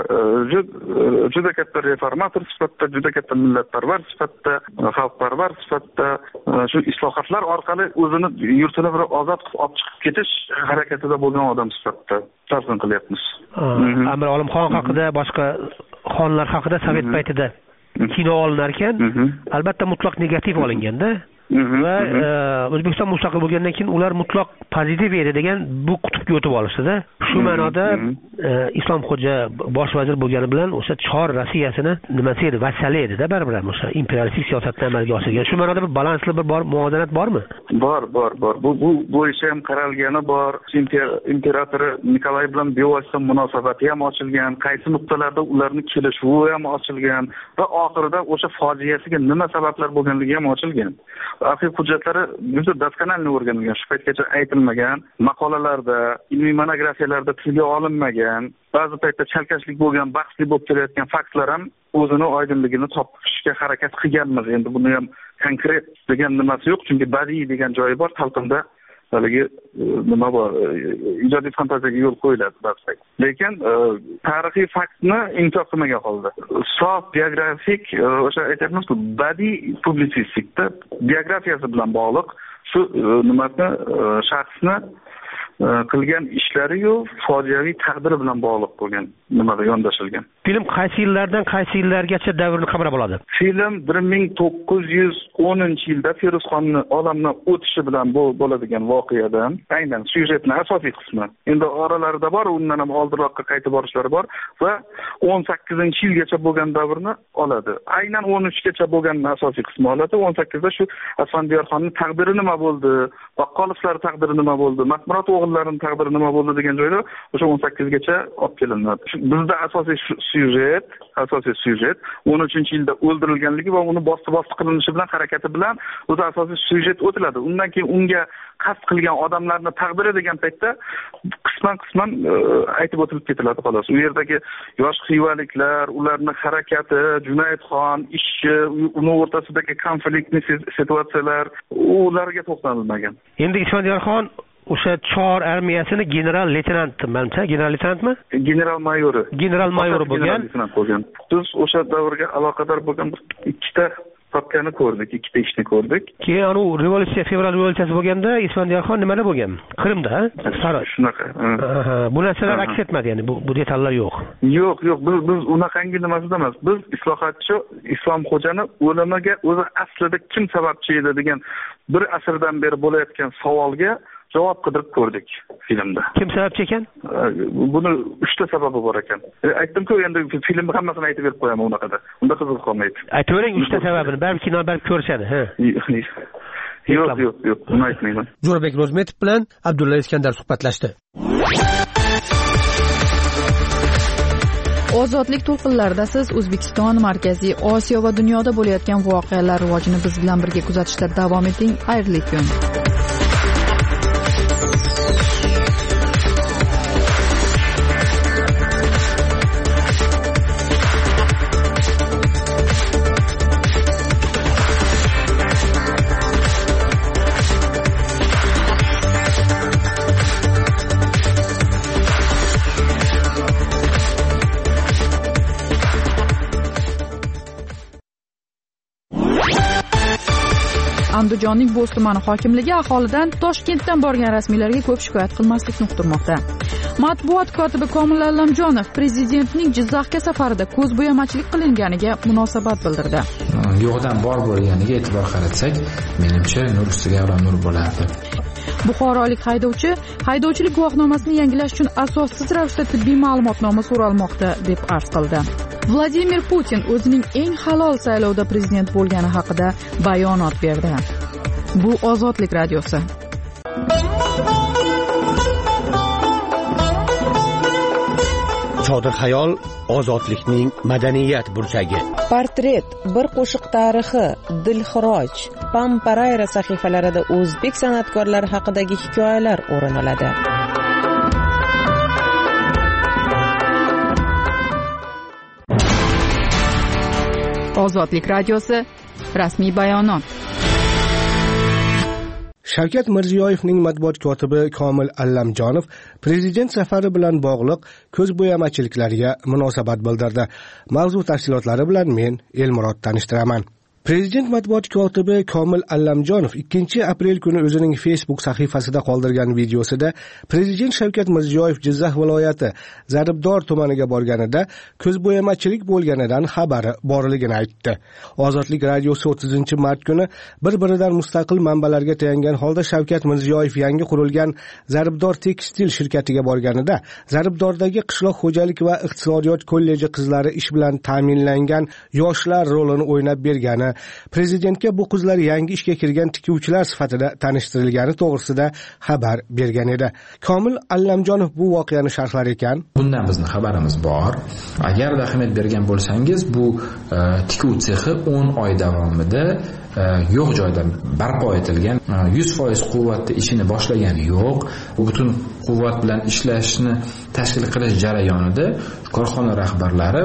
juda katta reformator sifatida, juda katta millatparvar sifatida, xalqparvar sifatida shu islohotlar orqali o'zini yurtini bir ozod qilib olib chiqib ketish harakatida bo'lgan odam sifatida talqin qilyapmiz. Amir Olimxon haqida, boshqa xonlar haqida Sovet paytida kino olinar ekan, albatta mutlaq negativ olinganda va O'zbekiston mustaqil bo'lgandan keyin ular mutlaq pozitiv edi degan bu qutbga o'tib olishdi-da. Shu ma'noda Islomxo'ja bosh vazir bo'lgani bilan o'sha Chor Rossiyasini nimasi edi, vasali edi-da, baribir ham o'sha imperialistik siyosatni amalga oshirgan. Shu ma'noda bir balansli bir bor muvozanat bormi? Bor, bor, bor. Bu bu bo'yicha ham qaralgani bor. Imperatori Nikolay bilan bevosita munosabati ham ochilgan, qaysi nuqtalarda ularning kelishuvi ham ochilgan va oxirida o'sha fojiasiga nima sabablar bo'lganligi ham ochilgan. Arxiv hujjatlari juda doskonaly o'rganilgan, shu paytgacha aytilmagan, maqolalarda, ilmiy monografiyalarda tilga olinmagan, ba'zi paytda chalkashlik bo'lgan, bahsli bo'lib kelayotgan faktlar ham o'zini oydinligini topishga harakat qilganmiz. Endi buni ham konkret degan nimasi yo'q, chunki badiiy degan joyi bor, talqinda haligi nima bor, ijodiy fantaziyaga yo'l qo'yiladi ba'zi. Lekin tarixiy faktni inkor qilmagan holda, sof biografik, o'sha aytamiz-ku, badiiy publitsistikda biografiyasi bilan bog'liq shu nimani shaxsni qilgan ishlari-yu fojiaviy taqdiri bilan bog'liq bo'lgan nimada yondashilgan. Film qaysi yillardan qaysi yillargacha davrni qamrab oladi? Film bir ming to'qqiz yuz o'ninchi yilda Feruzxonning olamdan o'tishi bilan bo'ladigan voqeadan, aynan syujetning asosiy qismi. Endi oralarida bor, undan ham oldinroqqa qaytib borishlari bor va o'n sakkizinchi yilgacha bo'lgan davrni oladi. Aynan o'n uchgacha bo'lgan asosiy qismi oladi. o'n sakkizda shu Asfandiyorxonning taqdiri nima bo'ldi, Baqqolovlar taqdiri nima bo'ldi, Mahmurod o'g'illarining taqdiri nima bo'ldi degan joyda o'sha o'n sakkizgacha olib kelinadi. Bizda asosiy syujet, asosiy syujet o'n uchinchi yilda o'ldirilganligi va uni bosti-bosti qilinishi bilan harakati bilan o'zi asosiy syujet o'tiladi. Undan keyin unga qasd qilgan odamlarning taqdiri degan paytda qisman-qisman aytib o'tilib ketiladi xolos. U yerdagi yosh xivaliklar, ularning harakati, Junaydxon ishi, uni o'rtasidagi konfliktli situatsiyalar, ularga to'xtalilmagan. Endi Isfandiyorxon o'sha Chor armiyasini general leytenantmi, menimcha, general leytenantmi? General mayori. General mayori bo'lgan. Biz o'sha davrga aloqador bo'lgan ikkita topgani ko'rdik, ikkita ishni ko'rdik. Keyin anu revolyutsiya, fevral revolyutsiyasi bo'lganda Isfandiyorxon nimada bo'lgan? Qrimda, saroy. Shunaqa. Bu narsalar aks etmadi, ya'ni bu bu detallar yo'q. Yo'q, yo'q, biz biz unaqangi nimasida emas. Biz islohotchi Islomxo'jani o'limiga o'zi aslida kim sababchi edi degan bir asrdan beri bo'layotgan savolga javob qidirib ko'rdik filmda. Kim sababchi ekan? Buni uchta sababi bor ekan. Aytdim-ku, endi filmni hammasini aytib berib qo'yaman unaqada. Unda qiziq qolmaydi. Aytavering uchta sababini, balki kino balki ko'rishadi, ha. Yo'q, yo'q, yo'q, uni aytmayman. Jo'rabek Ro'zmetov bilan Abdulla Iskandar suhbatlashdi. Ozodlik to'lqinlarida siz O'zbekiston, Markaziy Osiyo va dunyoda bo'layotgan voqealar rivojini biz bilan birga kuzatishda davom eting. Xayrli kun. Andijonning Bo'z tumani hokimligi aholidan Toshkentdan borgan rasmiylarga ko'p shikoyat qilmaslikni uqtirmoqda. Matbuot kotibi Komil Allamjonov prezidentning Jizzaxga safarida ko'zbo'yamachilik qilinganiga munosabat bildirdi. Yo'qdan bor bo'lganiga e'tibor qaratsak, menimcha nur ustiga nur bo'lardi. Buxorolik haydovchi haydovchilik guvohnomasini yangilash uchun asossiz ravishda tibbiy ma'lumotnoma so'ralmoqda deb arz qildi. Vladimir Putin o'zining eng halol saylovda prezident bo'lgani haqida bayonot berdi. Bu Ozodlik radiosi. Chodir xayol ozodlikning madaniyat burchagi. Portret, bir qo'shiq tarixi, Dilxiroj, Pamparayra sahifalarida o'zbek san'atkorlari haqidagi hikoyalar o'rin oladi. Ozodlik radiosi rasmiy bayonot. Shavkat Mirziyoyevning matbuot kotibi Komil Allamjonov prezident safari bilan bog'liq ko'zbo'yamachiliklarga munosabat bildirdi. Mavzu tafsilotlari bilan men Elmurod tanishtiraman. Prezident matbuot kotibi Komil Allamjonov ikkinchi aprel kuni o'zining Facebook sahifasida qoldirgan videosida prezident Shavkat Mirziyoyev Jizzax viloyati Zaribdor tumaniga borganida ko'zbo'yamachilik bo'lganidan xabari borligini aytdi. Ozodlik radiosi o'ttizinchi mart kuni bir-biridan mustaqil manbalarga tayangan holda Shavkat Mirziyoyev yangi qurilgan Zaribdor tekstil shirkatiga borganida Zaribdordagi qishloq xo'jalik va iqtisodiyot kolleji qizlari ish bilan ta'minlangan yoshlar rolini o'ynab bergani, prezidentga bu qizlar yangi ishga kirgan tikuvchilar sifatida tanishtirilgani to'g'risida xabar bergan edi. Komil Allamjonov bu voqeani sharhlar ekan, bundan bizning xabarimiz bor. Agar ahamiyat bergan bo'lsangiz, bu e, tikuv sexi o'n oy davomida e, yo'q joyda barpo etilgan, yuz foiz quvvatda ishini boshlagani yo'q. Bu butun quvvat bilan ishlashni tashkil qilish jarayonida korxona rahbarlari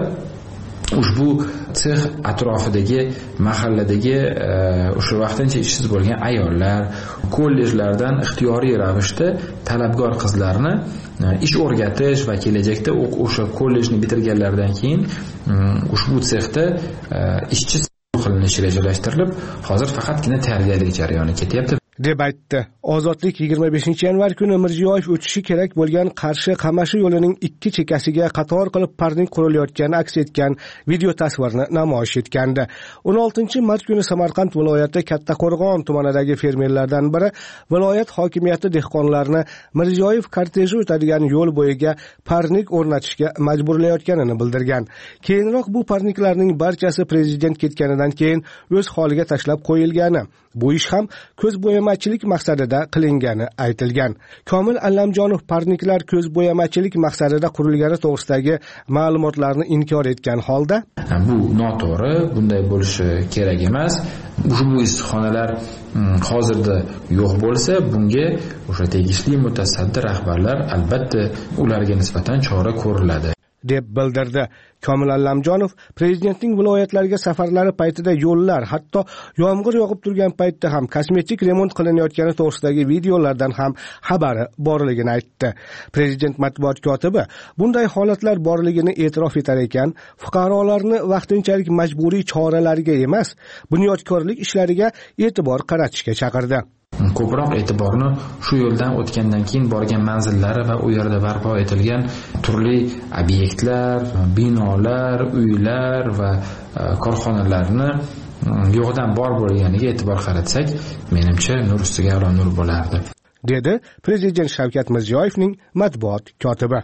ushbu sex atrofidagi mahalladagi o'sha vaqtincha ishsiz bo'lgan ayollar, kollejlardan ixtiyoriy ravishda talabgor qizlarni ish o'rgatish va kelajakda o'sha kollejni bitirganlaridan keyin ushbu sexda ishchi qilinishi rejalashtirilib, hozir faqatgina tarbiyalik jarayoni ketyapti deb aytdi. Ozodlik yigirma beshinchi yanvar kuni Mirziyoyev o'tishi kerak bo'lgan Qarshi-Qamashi yo'lining ikki chekkasiga qator qilib parning qurilayotgani aks etgan video tasvirni namoyish etgandi. o'n oltinchi mart kuni Samarqand viloyati Kattaqo'rg'on tumanidagi fermerlardan biri viloyat hokimiyati dehqonlarni Mirziyoyev korteji o'tadigan yo'l bo'yiga parnik o'rnatishga majburlayotganini bildirgan. Keyinroq bu parniklarning barchasi prezident ketganidan keyin o'z holiga tashlab qo'yilgani, bu ish ham ko'zbo'yamachilik maqsadida qilingani aytilgan. Komil Allamjonov parniklar ko'zbo'yamachilik maqsadida qurilgani to'g'risidagi ma'lumotlarni inkor etgan holda, bu noto'g'ri, bunday bo'lishi kerak emas. Ushbu issiqxonalar hozirda yo'q bo'lsa, bunga o'sha tegishli mutasaddi rahbarlar albatta ularga nisbatan chora ko'riladi deb bildirdi. Komil Allamjonov prezidentning viloyatlarga safarlari paytida yo'llar, hatto yomg'ir yog'ib turgan paytda ham kosmetik remont qilinayotgani to'g'risidagi videolardan ham xabari borligini aytdi. Prezident matbuot kotibi bunday holatlar borligini e'tirof etar ekan, fuqarolarni vaqtinchalik majburiy choralarga emas, bunyodkorlik ishlariga e'tibor qaratishga chaqirdi. Ko'proq e'tiborni shu yo'ldan o'tgandan keyin borgan manzillari va u yerda barpo etilgan turli obyektlar, binolar, uylar va korxonalarni yo'qdan bor bo'lganiga e'tibor qaratsak, menimcha nur ustiga nur bo'lardi, dedi prezident Shavkat Mirziyoyevning matbuot kotibi.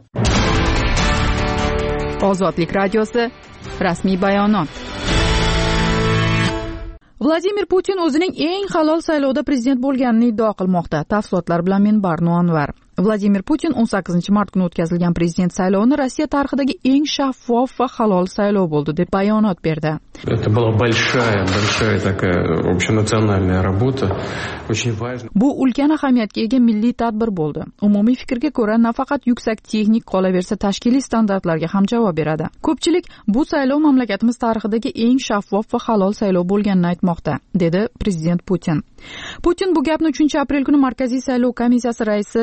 Ozodlik radiosi rasmiy bayonot. Vladimir Putin o'zining eng halol saylovda prezident bo'lganini iddao qilmoqda. Tafsilotlar bilan men Barno Anvar. Vladimir Putin o'n sakkizinchi mart kuni o'tkazilgan prezident saylovini Rossiya tarixidagi eng shaffof va halol saylov bo'ldi deb bayonot berdi. Это была большая, большая такая общенациональная работа, очень важная. Bu ulkan ahamiyatga ega milliy tadbir bo'ldi. Umumiy fikrga ko'ra, nafaqat yuksak texnik, qolaversa tashkiliy standartlarga ham javob beradi. Ko'pchilik bu saylov mamlakatimiz tarixidagi eng shaffof va halol saylov bo'lganini aytmoqda, dedi prezident Putin. Putin bu gapni uchinchi aprel kuni Markaziy saylov komissiyasi raisi Ella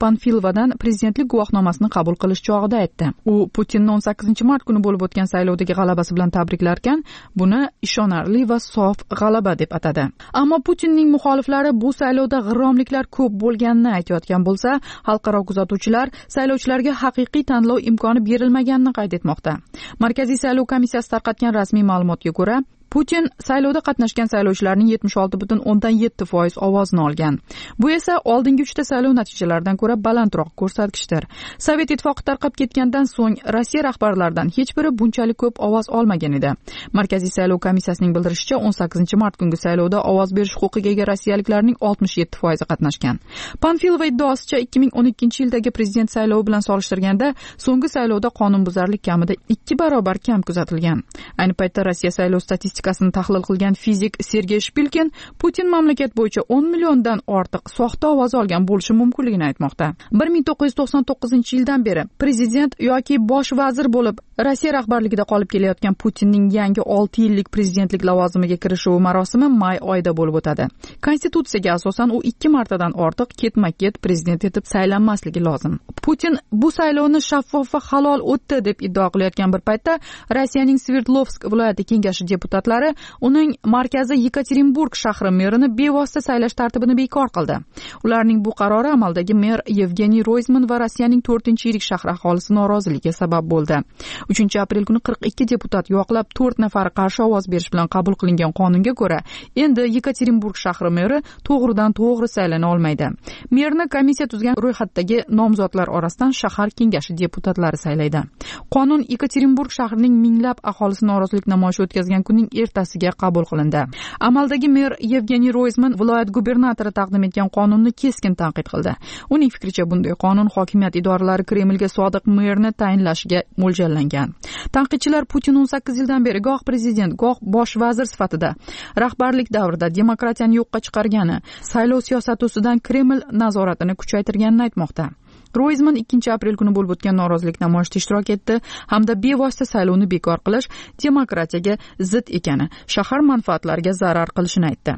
Panfilovadan prezidentlik guvohnomasini qabul qilish chog'ida aytdi. U Putinni o'n sakkizinchi mart kuni bo'lib o'tgan saylovdagi g'alabasi bilan tabriklarkan, buni ishonarli va sof g'alaba deb atadi. Ammo Putinning muxoliflari bu saylovda g'irromliklar ko'p bo'lganini aytayotgan bo'lsa, xalqaro kuzatuvchilar saylovchilarga haqiqiy tanlov imkoni berilmaganini qayd etmoqda. Markaziy saylov komissiyasi tarqatgan rasmiy ma'lumotga ko'ra, Putin saylovda qatnashgan saylovchilarning yetmish olti butun o'ndan yetti foiz ovozini olgan. Bu esa oldingi uchta saylov natijalaridan ko'ra balandroq ko'rsatkichdir. Sovet ittifoqi tarqab ketgandan so'ng Rossiya rahbarlaridan hech biri bunchalik ko'p ovoz olmagan edi. Markaziy saylov komissiyasining bildirishicha, o'n sakkizinchi mart kungi saylovda ovoz berish huquqiga ega rossiyaliklarning oltmish yetti foizi qatnashgan. Panfilova iddaosicha ikki ming o'n ikkinchi yildagi prezident saylovi bilan solishtirganda so'nggi saylovda qonunbuzarlik kamida ikki barobar kam kuzatilgan. Ayni paytda Rossiya saylov statistikasi tahlil qilgan fizik Sergey Shpilkin Putin mamlakat bo'yicha o'n milliondan ortiq soxta ovoz olgan bo'lishi mumkinligini aytmoqda. bir ming to'qqiz yuz to'qson to'qqizinchi yildan beri prezident yoki bosh vazir bo'lib Rossiya rahbarligida qolib kelayotgan Putinning yangi olti yillik prezidentlik lavozimiga kirishuvi marosimi may oyida bo'lib o'tadi. Konstitutsiyaga asosan u ikki martadan ortiq ketma-ket prezident etib saylanmasligi lozim. Putin bu saylovni shaffof va halol o'tdi deb iddao qilayotgan bir paytda Rossiyaning Sverdlovsk viloyati kengashi deputatlari uning markazi Yekaterinburg shahri merini bevosita saylash tartibini bekor qildi. Ularning bu qarori amaldagi mer Yevgeniy Roizman va Rossiyaning to'rtinchi yirik shahri aholisi noroziligiga sabab bo'ldi. uchinchi aprel kuni qirq ikki deputat yoqlab to'rt nafari qarshi ovoz berish bilan qabul qilingan qonunga ko'ra, endi Yekaterinburg shahri meri to'g'ridan to'g'ri saylana olmaydi. Merni komissiya tuzgan ro'yxatdagi nomzodlar orasidan shahar kengashi deputatlari saylaydi. Qonun Yekaterinburg shahrining minglab aholisi norozilik namoyishi o'tkazgan kunning ertasiga qabul qilindi. Amaldagi mer Yevgeniy Roizman viloyat gubernatori taqdim etgan qonunni keskin tanqid qildi. Uning fikricha, bunday qonun hokimiyat idoralari Kremlga sodiq merni tayinlashiga mo'ljallangan. Tanqidchilar Putin o'n sakkiz yildan beri goh prezident, goh bosh vazir sifatida rahbarlik davrida demokratiyani yo'qqa chiqargani, saylov siyosati ustidan Kreml nazoratini kuchaytirganini aytmoqda. Roizman ikkinchi aprel kuni bo'lib o'tgan norozilik namoyishida ishtirok etdi hamda bevosita saylovni bekor qilish demokratiyaga zid ekani, shahar manfaatlariga zarar qilishini aytdi.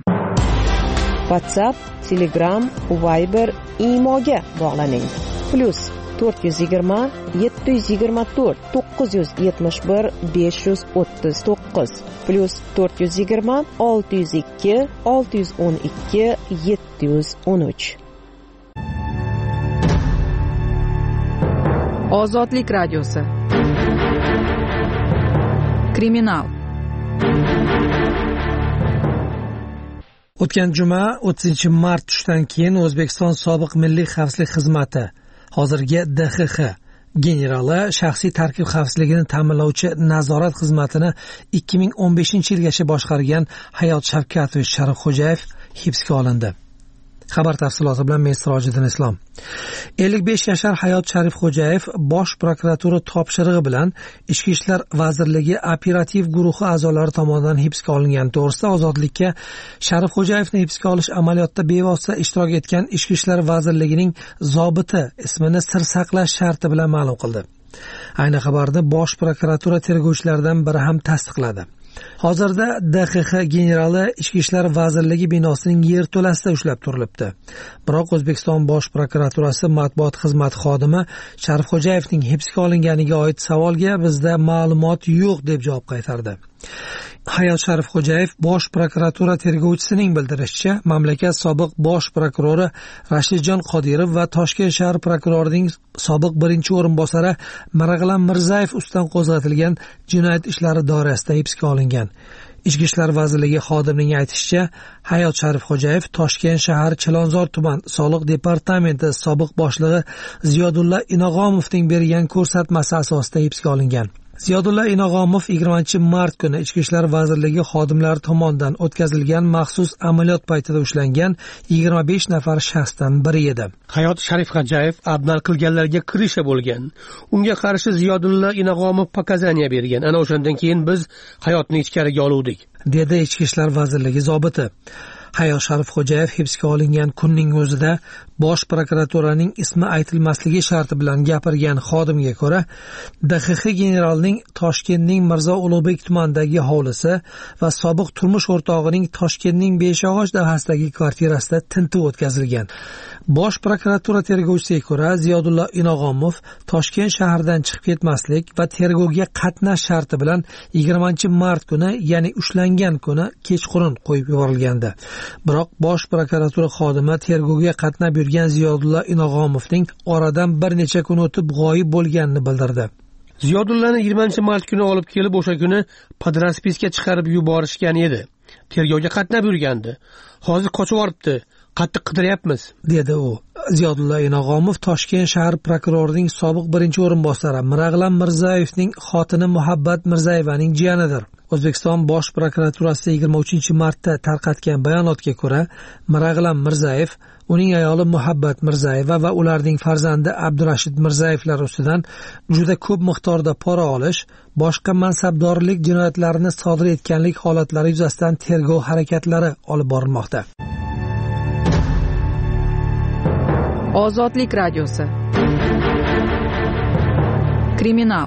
WhatsApp, Telegram, Viber, Imoga bog'laning. Plus to'rt yuz yigirma yetti yuz yigirma to'rt to'qqiz yuz yetmish bir besh yuz o'ttiz to'qqiz plus to'rt yuz yigirma olti yuz ikki olti yuz o'n ikki yetti yuz o'n uch. Ozodlik radiosi. Kriminal. O'tgan juma o'ttizinchi mart tushdan keyin O'zbekiston sobiq milliy xavfsizlik xizmati, hozirgi D X X generali shaxsiy tarkib xavfsizligini ta'minlovchi nazorat xizmatini ikki ming o'n beshinchi yilgacha boshqargan Hayot Shavkatovich Sharifxo'jayev hibsga olindi. Xabar tafsiloti bilan men Sirojiddin Islom. ellik besh yashar Hayot Sharifxo'jayev Bosh prokuratura topshirig'i bilan Ichki ishlar vazirligi operativ guruhi a'zolari tomonidan hibsga olingan to'g'risida Ozodlikka Sharifxo'jayevni hibsga olish amaliyotida bevosita ishtirok etgan Ichki ishlar vazirligining zobiti ismini sir saqlash sharti bilan ma'lum qildi. Ayni xabarni Bosh prokuratura tergovchilaridan biri ham tasdiqladi. Hozirda D X X generali Ichki ishlar vazirligi binosining yerto'lasida ushlab turilibdi. Biroq O'zbekiston Bosh prokuraturasi matbuot xizmati xodimi Sharifxo'jayevning hibsga olinganiga oid savolga bizda ma'lumot yo'q deb javob qaytardi. Hayot Sharifxo'jayev Bosh prokuratura tergovchisining bildirishicha, mamlakat sobiq bosh prokurori Rashidjon Qodirov va Toshkent shahar prokurorining sobiq birinchi o'rinbosari Marg'ilon Mirzayev ustidan qo'zg'atilgan jinoyat ishlari doirasida hibsga olingan. Ichki ishlar vazirligi xodimining aytishicha, Hayot Sharifxo'jayev Toshkent shahar Chilonzor tuman soliq departamenti sobiq boshlig'i Ziyodulla Inog'omovning bergan ko'rsatmasi asosida hibsga olingan. Ziyodulla Inog'omov yigirmanchi mart kuni Ichki ishlar vazirligi xodimlari tomonidan o'tkazilgan maxsus amaliyot paytida ushlangan yigirma besh nafar shaxsdan biri edi. Hayot Sharifxo'jayev abdal qilganlarga kirisha bo'lgan. Unga qarshi Ziyodulla Inog'omov pokazaniya bergan. Ana o'shandan keyin biz Hayotni ichkariga oluvdik, dedi Ichki ishlar vazirligi zobiti. Hayot Sharifxo'jayev hibsga olingan kunning o'zida Bosh prokuraturaning ismi aytilmasligi sharti bilan gapirgan xodimga ko'ra, D X X generalining Toshkentning Mirzo Ulug'bek tumanidagi hovlisi va sobiq turmush o'rtog'ining Toshkentning Beshog'och dahasidagi kvartirasida tintuv o'tkazilgan. Bosh prokuratura tergovchisiga ko'ra, Ziyodulla Inog'omov Toshkent shahridan chiqib ketmaslik va tergovga qatnash sharti bilan yigirmanchi mart kuni, ya'ni ushlangan kuni kechqurun qo'yib yuborilgandi. Biroq Bosh prokuratura xodimi tergovga qatnab yurgan Ziyodulla Inog'omovning oradan bir necha kun o'tib g'oyib bo'lganini bildirdi. Ziyodullani yigirmanchi mart kuni olib kelib o'sha kuni podrospiska chiqarib yuborishgan edi. Tergovga qatnab yurgandi. Hozir qochib olibdi. Qattiq qidiryapmiz, dedi u. Ziyodulla Inog'omov Toshkent shahar prokurorining sobiq birinchi o'rinbosari Mirag'lam Mirzayevning xotini Muhabbat Mirzayevaning jiyanidir. O'zbekiston Bosh prokuraturasi yigirma uchinchi martda tarqatgan bayonotga ko'ra, Mirag'lam Mirzayev, uning ayoli Muhabbat Mirzayeva va ularning farzandi Abdurashid Mirzayevlar ustidan juda ko'p miqdorda pora olish, boshqa mansabdorlik jinoyatlarini sodir etganlik holatlari yuzasidan tergov harakatlari olib borilmoqda. Ozodlik radiosi. Kriminal.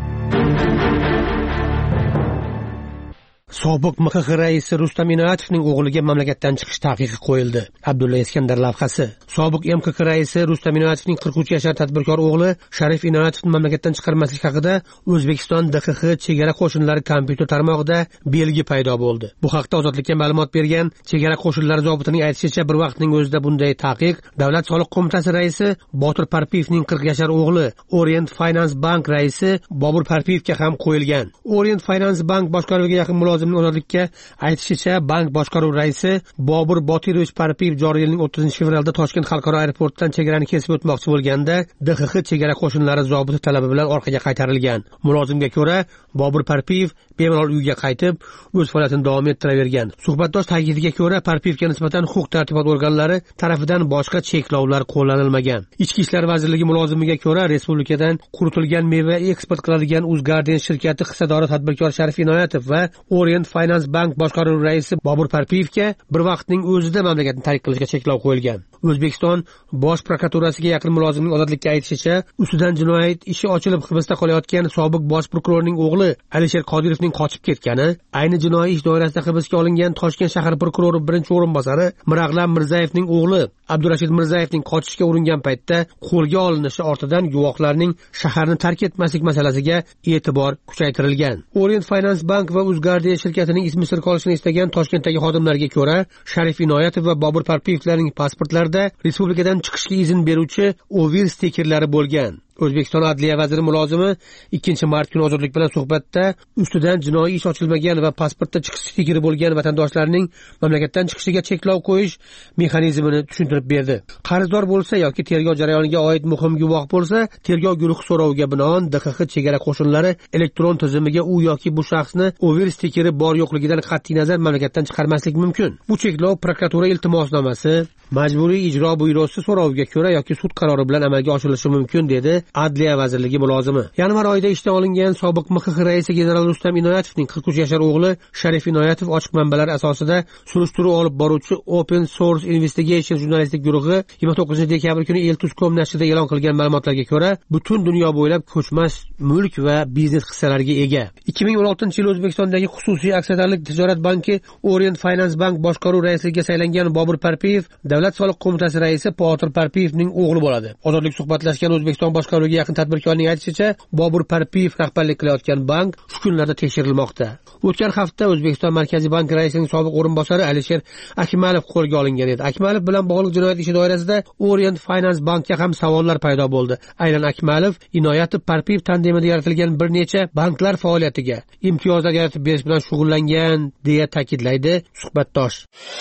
Sobiq M X X raisi Rustam Inoyatovning o'g'liga mamlakatdan chiqish taqiqi qo'yildi. Abdulla Iskandar lavhasi. Sobiq M X X raisi Rustam Inoyatovning qirq uch yashar tadbirkor o'g'li Sharif Inoyatovni mamlakatdan chiqarmaslik haqida O'zbekiston D X X chegara qo'shinlari kompyuter tarmog'ida belgi paydo bo'ldi. Bu haqda Ozodlikka ma'lumot bergan chegara qo'shinlari zobitining aytishicha, bir vaqtning o'zida bunday taqiq Davlat soliq qo'mitasi raisi Botir Parpiyevning qirq yashar o'g'li Orient Finance Bank raisi Bobur Parpiyevga ham qo'yilgan. Orient Finance Bank boshqaruviga yaqin mulozim Ozodlikka aytishicha, bank boshqaruv raisi Bobur Botirovich Parpiyev joriy yilning o'ttizinchi fevralda Toshkent xalqaro aeroportidan chegarani kesib o'tmoqchi bo'lganda D X X chegara qo'shinlari zobiti talabi bilan orqaga qaytarilgan. Mulozimga ko'ra, Bobur Parpiyev bemalol uyiga qaytib, o'z faoliyatini davom ettiravergan. Suhbatdosh ta'kidiga ko'ra, Parpiyevga nisbatan huquq-tartibot organlari tarafidan boshqa cheklovlar qo'llanilmagan. Ichki ishlar vazirligi mulozimiga ko'ra, respublikadan quritilgan meva eksport qiladigan UzGarden shirkati hissadori tadbirkor Sharif Inoyatov va Orient Finance Bank boshqaruv raisi Bobur Parpiyevga bir vaqtning o'zida mamlakatni tark qilishga cheklov qo'yilgan. O'zbekiston Bosh prokuraturasiga yaqin mulozimning Ozodlikka aytishicha, ustidan jinoyat ishi ochilib hibsda qolayotgan sobiq bosh prokurorning o'g'li Alisher Qodirovning qochib ketgani, ayni jinoiy ish doirasida hibsga olingan Toshkent shahar prokurori birinchi o'rinbosari Mirag'lam Mirzayevning o'g'li Abdurashid Mirzayevning qochishga uringan paytda qo'lga olinishi ortidan guvohlarning shaharni tark etmaslik masalasiga e'tibor kuchaytirilgan. Orient Finance Bank va UzGarden shirkatining ismi sir qolishini istagan Toshkentdagi xodimlarga ko'ra, Sharif Inoyatov va Bobur Parpiyevlarning pasportlarida respublikadan chiqishga izn beruvchi ovir stikerlari bo'lgan. O'zbekiston Adliya vaziri mulozimi ikkinchi mart kuni Ozodlik bilan suhbatda ustidan jinoiy ish ochilmagan va pasportda chiqish stikeri bo'lgan vatandoshlarning mamlakatdan chiqishiga cheklov qo'yish mexanizmini tushuntirib berdi. Qarzdor bo'lsa yoki tergov jarayoniga oid muhim guvoh bo'lsa, tergov guruhi so'roviga binoan D X X chegara qo'shinlari elektron tizimiga u yoki bu shaxsni over stikeri bor yo'qligidan qat'iy nazar mamlakatdan chiqarmaslik mumkin. Bu cheklov prokuratura iltimosnomasi, majburiy ijro byurosi so'roviga ko'ra yoki sud qarori bilan amalga oshirilishi mumkin, dedi Adliya vazirligi mulozimi. Yanvar oyida ishdan olingan sobiq M X X raisi general Rustam Inoyatovning qirq uch yashar o'g'li Sharif Inoyatov ochiq manbalar asosida surishtiruv olib boruvchi Open Source Investigation jurnalistik guruhi yigirma to'qqizinchi dekabr kuni Eltus nokta com nashrida e'lon qilgan ma'lumotlarga ko'ra, butun dunyo bo'ylab ko'chmas mulk va biznes hissalariga ega. ikki ming o'n oltinchi yil O'zbekistondagi xususiy aksiyadorlik tijorat banki Orient Finance Bank boshqaruv raisligiga saylangan Bobur Parpiyev Davlat soliq qo'mitasi raisi Botir Parpiyevning o'g'li bo'ladi. Ozodlik suhbatlashgan O'zbekiston boshqaruviga yaqin tadbirkorning aytishicha, Bobur Parpiyev rahbarlik qilayotgan bank shu kunlarda tekshirilmoqda. O'tgan hafta O'zbekiston Markaziy banki raisining sobiq o'rinbosari Alisher Akmalov qo'lga olingan edi. Akmalov bilan bog'liq jinoyat ishi doirasida Orient Finance Bankga ham savollar paydo bo'ldi. Aynan Akmalov Inoyatov Parpiyev tandemida yaratilgan bir necha banklar faoliyatiga imtiyozlar yaratib berish bilan shug'ullangan, deya ta'kidlaydi suhbatdosh.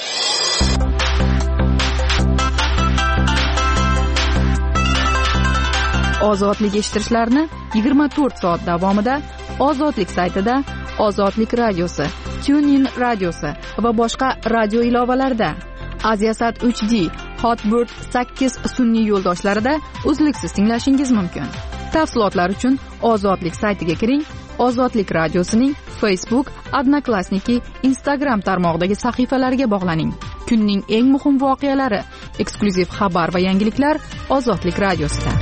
Ozodlik eshittirishlarni yigirma to'rt soat davomida Ozodlik saytida, Ozodlik radiosi, TuneIn radiosi va boshqa radio ilovalarida, Aziasat uch D, Hotbird sakkiz sun'iy yo'ldoshlarida uzluksiz tinglashingiz mumkin. Tafsilotlar uchun Ozodlik saytiga kiring. Ozodlik radiosining Facebook, Odnoklassniki, Instagram tarmog'idagi sahifalariga bog'laning. kunning eng muhim voqealari, eksklyuziv xabar va yangiliklar Ozodlik radiosida.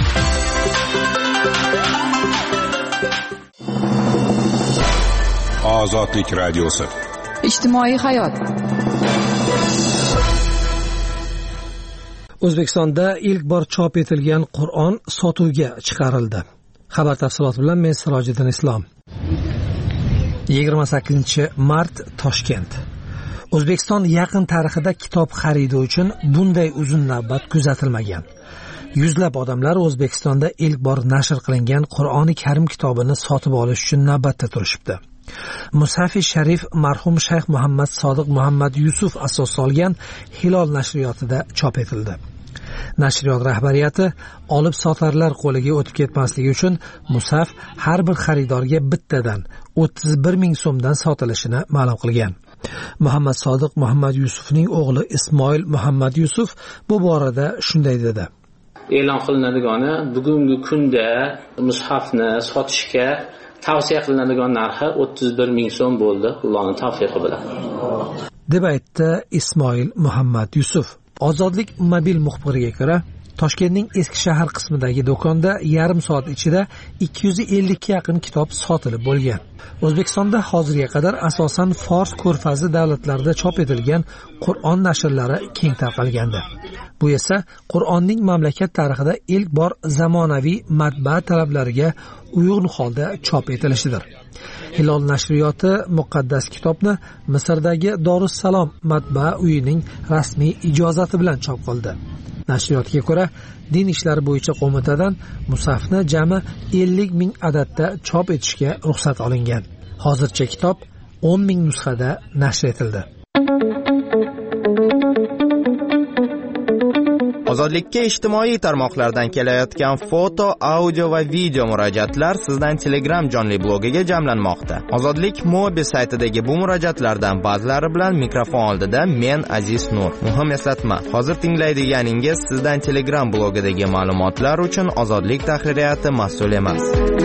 Ozodlik radiosi. Ijtimoiy hayot. O'zbekistonda ilk bor chop etilgan Qur'on sotuvga chiqarildi. Xabar tafsiloti bilan men Sirojiddin Islom. yigirma sakkizinchi mart Toshkent. O'zbekiston yaqin tarixida kitob xaridi uchun bunday uzun navbat kuzatilmagan. Yuzlab odamlar O'zbekistonda ilk bor nashr qilingan Qur'oni Karim kitobini sotib olish uchun navbatda turishibdi. Musafi Sharif marhum Shayx Muhammad Sodiq Muhammad Yusuf asos solgan Hilol nashriyotida chop etildi. Nashriyot rahbariyati olib sotarlar qo'liga o'tib ketmasligi uchun musaf har bir xaridorga bittadan o'ttiz bir ming so'mdan sotilishini ma'lum qilgan. Muhammad Sodiq Muhammad Yusufning o'g'li Ismoil Muhammad Yusuf bu borada shunday dedi: E'lon qilinadigan bugungi kunda mushafni sotishga tavsiya qilinadigan narxi o'ttiz bir ming so'm bo'ldi, Allohning tavfiqi bilan, deb aytdi Ismoil Muhammad Yusuf. Ozodlik mobil muxbiriga ko'ra, Toshkentning eski shahar qismidagi do'konda yarim soat ichida ikki yuz ellik ga yaqin kitob sotilib bo'lgan. O'zbekistonda hozirga qadar asosan Fors ko'rfazi davlatlarida chop etilgan Qur'on nashrlari keng tarqalgandi. Bu esa Qur'onning mamlakat tarixida ilk bor zamonaviy matbaa talablariga uyg'un holda chop etilishidir. Hilol nashriyoti muqaddas kitobni Misrdagi Dorussalom matbaa uyining rasmiy ijozati bilan chop qildi. Nashriyotga ko'ra, din ishlari bo'yicha qo'mitadan musafni jami ellik ming adadda chop etishga ruxsat olingan. Hozircha kitob o'n ming nusxada nashr etildi. Ozodlikka ijtimoiy tarmoqlardan kelayotgan foto, audio va video murojaatlar sizdan Telegram jonli blogiga jamlanmoqda. Ozodlik Mobi saytidagi bu murojaatlardan ba'zilari bilan mikrofon oldida men Aziz Nur. Muhim eslatma: hozir tinglaydiganingiz sizdan Telegram blogidagi ma'lumotlar uchun Ozodlik tahririyati mas'ul emas.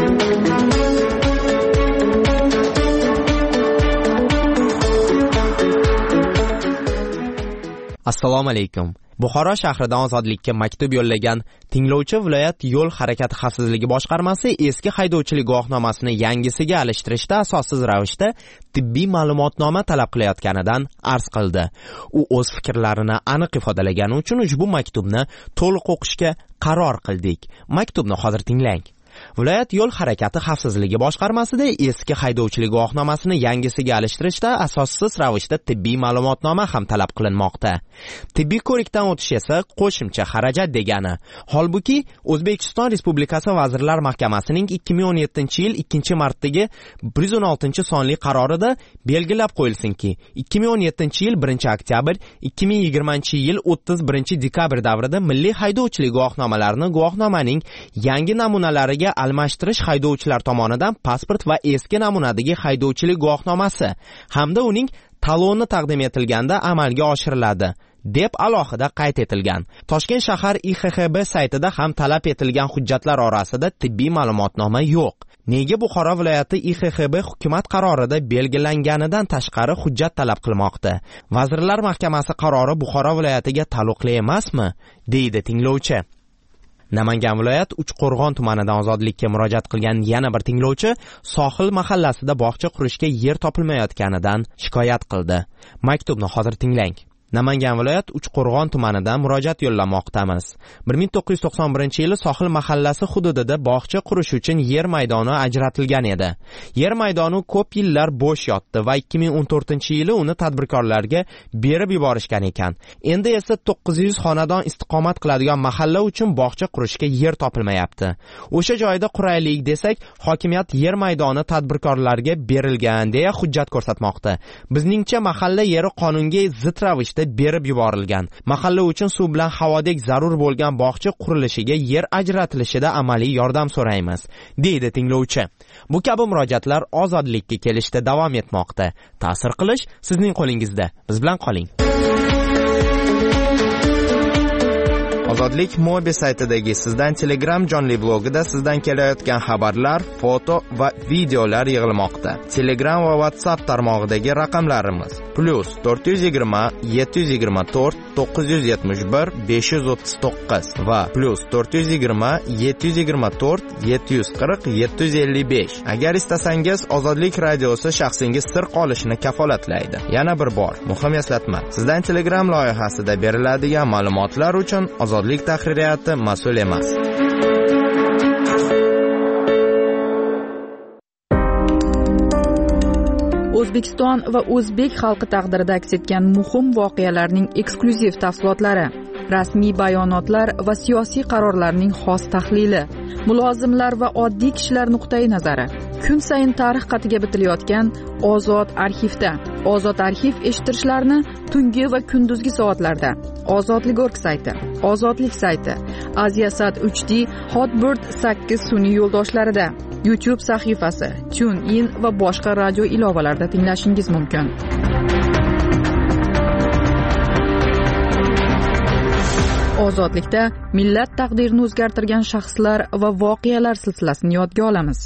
Assalomu alaykum. Buxoro shahridan Ozodlikka maktub yo'llagan tinglovchi viloyat yo'l harakati xavfsizligi boshqarmasi eski haydovchilik guvohnomasini yangisiga alishtirishda asossiz ravishda tibbiy ma'lumotnoma talab qilayotganidan arz qildi. U o'z fikrlarini aniq ifodalagani uchun ushbu maktubni to'liq o'qishga qaror qildik. Maktubni hozir tinglang. Viloyat yo'l harakati xavfsizligi boshqarmasida eski haydovchilik guvohnomasini yangisiga alishtirishda asossiz ravishda tibbiy ma'lumotnoma ham talab qilinmoqda. Tibbiy ko'rikdan o'tish esa qo'shimcha xarajat degani. Holbuki O'zbekiston Respublikasi Vazirlar Mahkamasining ikki ming o'n yettinchi yil ikkinchi martdagi bir yuz o'n oltinchi sonli qarorida belgilab qo'yilsinki, ikki ming o'n yettinchi yil birinchi oktyabr, ikki ming yigirmanchi yil o'ttiz birinchi dekabr davrida milliy haydovchilik guvohnomalarini guvohnomaning yangi namunalariga almashtirish haydovchilar tomonidan pasport va eski namunadagi haydovchilik guvohnomasi hamda uning taloni taqdim etilganda amalga oshiriladi deb alohida qayd etilgan. Toshkent shahar I X X B saytida ham talab etilgan hujjatlar orasida tibbiy ma'lumotnoma yo'q. Nega Buxoro viloyati I X X B hukumat qarorida belgilanganidan tashqari hujjat talab qilmoqda? Vazirlar Mahkamasi qarori Buxoro viloyatiga taalluqli emasmi? Deydi tinglovchi. Namangan viloyat Uchqo'rg'on tumanidan Ozodlikka murojaat qilgan yana bir tinglovchi Sohil mahallasida bog'cha qurishga yer topilmayotganidan shikoyat qildi. Maktubni hozir tinglang. Namangan viloyat Uchqo'rg'on tumanidan murojaat yo'llamoqdamiz. bir ming to'qqiz yuz to'qson birinchi yili Sohil mahallasi hududida bog'cha qurish uchun yer maydoni ajratilgan edi. Yer maydoni ko'p yillar bo'sh yotdi va ikki ming o'n to'rtinchi yili uni tadbirkorlarga berib yuborishgan ekan. Endi esa to'qqiz yuz xonadon istiqomat qiladigan mahalla uchun bog'cha qurishga yer topilmayapti. O'sha joyda quraylik desak, hokimiyat yer maydoni tadbirkorlarga berilgan deya hujjat ko'rsatmoqda. Bizningcha mahalla yeri qonunga zid ravishda berib yuborilgan. Mahalla uchun suv bilan havodek zarur bo'lgan bog'cha qurilishiga yer ajratilishida amaliy yordam so'raymiz, deydi tinglovchi. Bu kabi murojaatlar ozodlikka kelishda davom etmoqda. Ta'sir qilish sizning qo'lingizda. Biz bilan qoling. Ozodlik Mobi saytidagi Sizdan Telegram jonli blogida sizdan kelayotgan xabarlar, foto va videolar yig'ilmoqda. Telegram va WhatsApp tarmog'idagi raqamlarimiz plus to'rt yuz yigirma yetti yuz yigirma to'rt to'qqiz yuz yetmish bir besh yuz o'ttiz to'qqiz va plus to'rt yuz yigirma yetti yuz yigirma to'rt yetti yuz qirq yetti yuz ellik besh. Agar istasangiz Ozodlik radiosi shaxsingiz sir qolishini kafolatlaydi. Yana bir bor muhim eslatma. Sizdan Telegram loyihasida beriladigan ma'lumotlar uchun Ozodlik tahririyati mas'ul emas. O'zbekiston va o'zbek xalqi taqdirida aks etgan muhim voqealarning eksklyuziv tafsilotlari, rasmiy bayonotlar va siyosiy qarorlarning xos tahlili, mulozimlar va oddiy kishilar nuqtai nazari. Kun sayin tarix qatiga bitilayotgan Ozod arxivda. Ozod arxiv eshittirishlarni tungi va kunduzgi soatlarda Ozodlik.org sayti, Ozodlik sayti, Aziasat uch D, Hotbird sakkiz sun'iy yo'ldoshlarida, YouTube sahifasi, TuneIn va boshqa radio ilovalarida tinglashingiz mumkin. Ozodlikda millat taqdirini o'zgartirgan shaxslar va voqealar silsilasini yodga olamiz.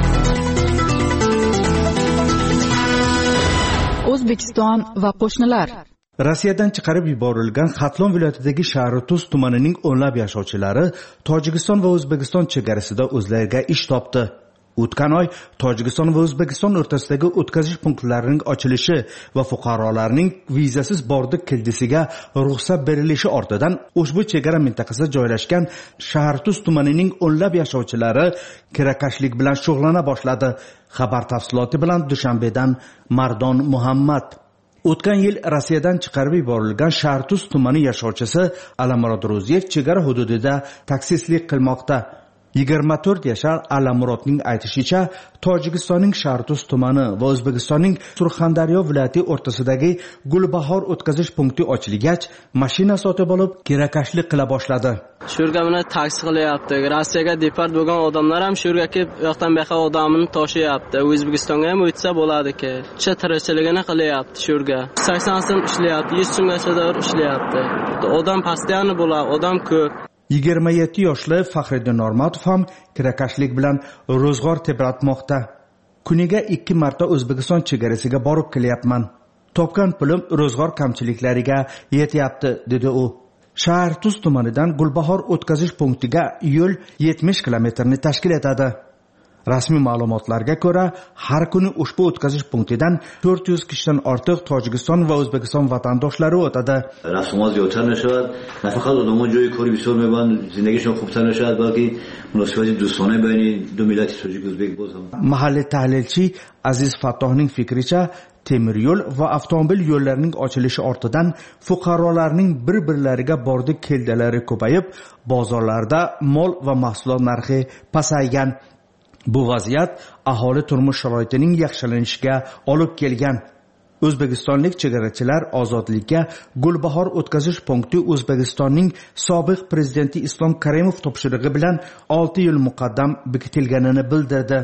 O'zbekiston va qo'shnilar. Rossiyadan chiqarib yuborilgan Xatlon viloyatidagi Shahrutuz tumanining o'nlab yashovchilari Tojikiston va O'zbekiston chegarasida o'zlariga ish topdi. O'tgan oy Tojikiston va O'zbekiston o'rtasidagi o'tkazish punktlarining ochilishi va fuqarolarning vizasiz bordi keldisiga ruxsat berilishi ortidan ushbu chegara mintaqasida joylashgan Shahrutuz tumanining o'nlab yashovchilari kirakashlik bilan shug'ullana boshladi. Xabar tafsiloti bilan Dushanbedan Mardon Muhammad. O'tgan yil Rossiyadan chiqarib yuborilgan Shahrutuz tumani yashovchisi Alamurod Ro'ziyev chegara hududida taksistlik qilmoqda. yigirma to'rt yashar Alamurodning aytishicha, Tojikistonning Shahrutuz tumani va O'zbekistonning Surxondaryo viloyati o'rtasidagi Gulbahor o'tkazish punkti ochilgach, mashina sotib olib, kirakashlik qila boshladi. Shu yerga mana taksi qilyapti. Rossiyaga deport bo'lgan odamlar ham shu yerga kelib, u yoqdan bu yoqqa odamini toshyapti. O'zbekistonga ham o'tsa bo'ladiki. Cha tirikchiligini qilyapti shu yerga. sakson so'm ishlayapti, yuz so'mgacha ishlayapti. Odam pastiyani bo'ladi, odam ko'p. yigirma yetti yoshli Faxriddin Normatov ham kirakashlik bilan ro'zg'or tebratmoqda. Kuniga ikki marta O'zbekiston chegarasiga borib kelyapman. Topgan pulim ro'zg'or kamchiliklariga yetyapti, dedi u. Shahrutuz tumanidan Gulbahor o'tkazish punktiga yo'l yetmish kilometrni tashkil etadi. Rasmiy ma'lumotlarga ko'ra, har kuni ushbu o'tkazish punktidan to'rt yuz kishidan ortiq Tojikiston va O'zbekiston vatandoshlari o'tadi. Rasmlar ziyodtar nashad, نه فقط آدم‌ها جای کاری بسیار می‌برن، زندگیشون خوبتر نشد، بلکه مناسبات دوستانه بین دو ملت تاجیک o'zbek باز هم. Mahalliy tahlilchi Aziz Fattohning fikricha, temir yo'l va avtomobil yo'llarining ochilishi ortidan fuqarolarning bir-birlariga bordi keldalari ko'payib, bozorlarda mol va mahsulot narxi pasaygan. Bu vaziyat aholi turmush sharoitining yaxshilanishiga olib kelgan. O'zbekistonlik chegarachilar ozodlikka Gulbahor o'tkazish punkti O'zbekistonning sobiq prezidenti Islom Karimov topshirig'i bilan olti yil muqaddam bekitilganini bildirdi.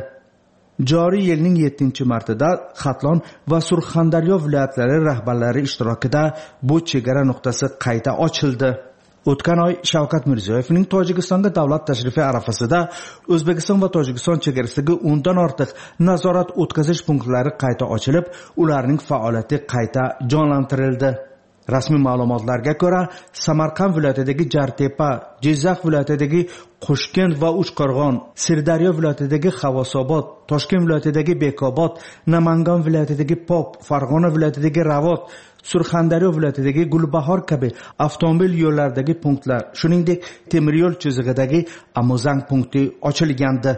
Joriy yilning yettinchi martida Xatlon va Surxondaryo viloyatlari rahbarlari ishtirokida bu chegara nuqtasi qayta ochildi. O'tgan oy Shavkat Mirziyoyevning Tojikistonga davlat tashrifi arafasida O'zbekiston va Tojikiston chegarasidagi o'ndan ortiq nazorat o'tkazish punktlari qayta ochilib, ularning faoliyati qayta jonlantirildi. Rasmiy ma'lumotlarga ko'ra, Samarqand viloyatidagi Jartepa, Jizzax viloyatidagi Qo'shkent va Uchqo'rg'on, Sirdaryo viloyatidagi Xavosobod, Toshkent viloyatidagi Bekobod, Namangan viloyatidagi Pop, Farg'ona viloyatidagi Ravot, Surxondaryo viloyatidagi Gulbahor kabi avtomobil yo'llaridagi punktlar, shuningdek temir yo'l chizig'idagi Amuzang punkti ochilgandi.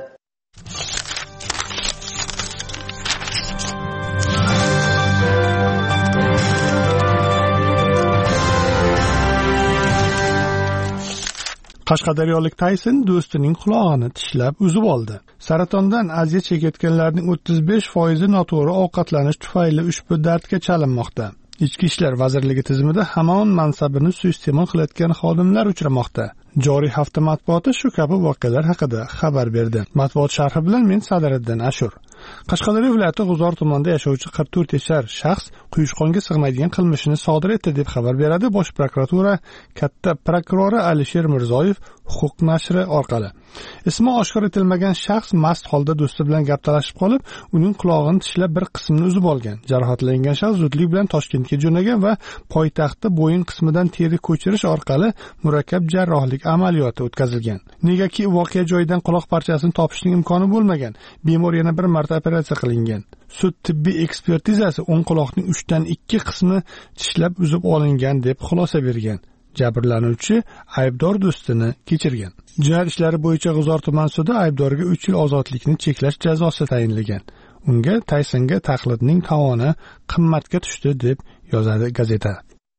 Qashqadaryolik Tayson do'stining qulog'ini tishlab uzib oldi. Saratondan aziyat chekayotganlarning o'ttiz besh foizi noto'g'ri ovqatlanish tufayli ushbu dardga chalinmoqda. Ichki ishlar vazirligi tizimida hamon mansabini suiiste'mol qilayotgan xodimlar uchramoqda. Joriy hafta matbuoti shu kabi voqealar haqida xabar berdi. Matbuot sharhi bilan men Sadiriddin Ashur. Qashqadaryo viloyati G'uzor tumanida yashovchi qirq to'rt yashar shaxs quyushqonga sig'maydigan qilmishini sodir etdi deb xabar beradi Bosh prokuratura katta prokurori Alisher Mirzoyev huquq nashri orqali. Ismi oshkor etilmagan shaxs mast holda do'sti bilan gap talashib qolib, uning qulog'ini tishlab bir qismini uzib olgan. Jarohatlangan shaxs zudlik bilan Toshkentga jo'nagan va poytaxtda bo'yin qismidan teri ko'chirish orqali murakkab jarrohlik amaliyoti o'tkazilgan. Negaki voqea joyidan quloq parchasini topishning imkoni bo'lmagan. Bemor yana bir marta operatsiya qilingan. Sud tibbiy ekspertizasi o'ng quloqning uchdan ikki qismi tishlab uzib olingan deb xulosa bergan. Jabrlanuvchi aybdor do'stini kechirgan. Jinoyat ishlari bo'yicha G'uzor tuman sudi aybdorga uch yil ozodlikni cheklash jazosi tayinlagan. Unga Taysonga taqlidning tovoni qimmatga tushdi deb yozadi gazeta.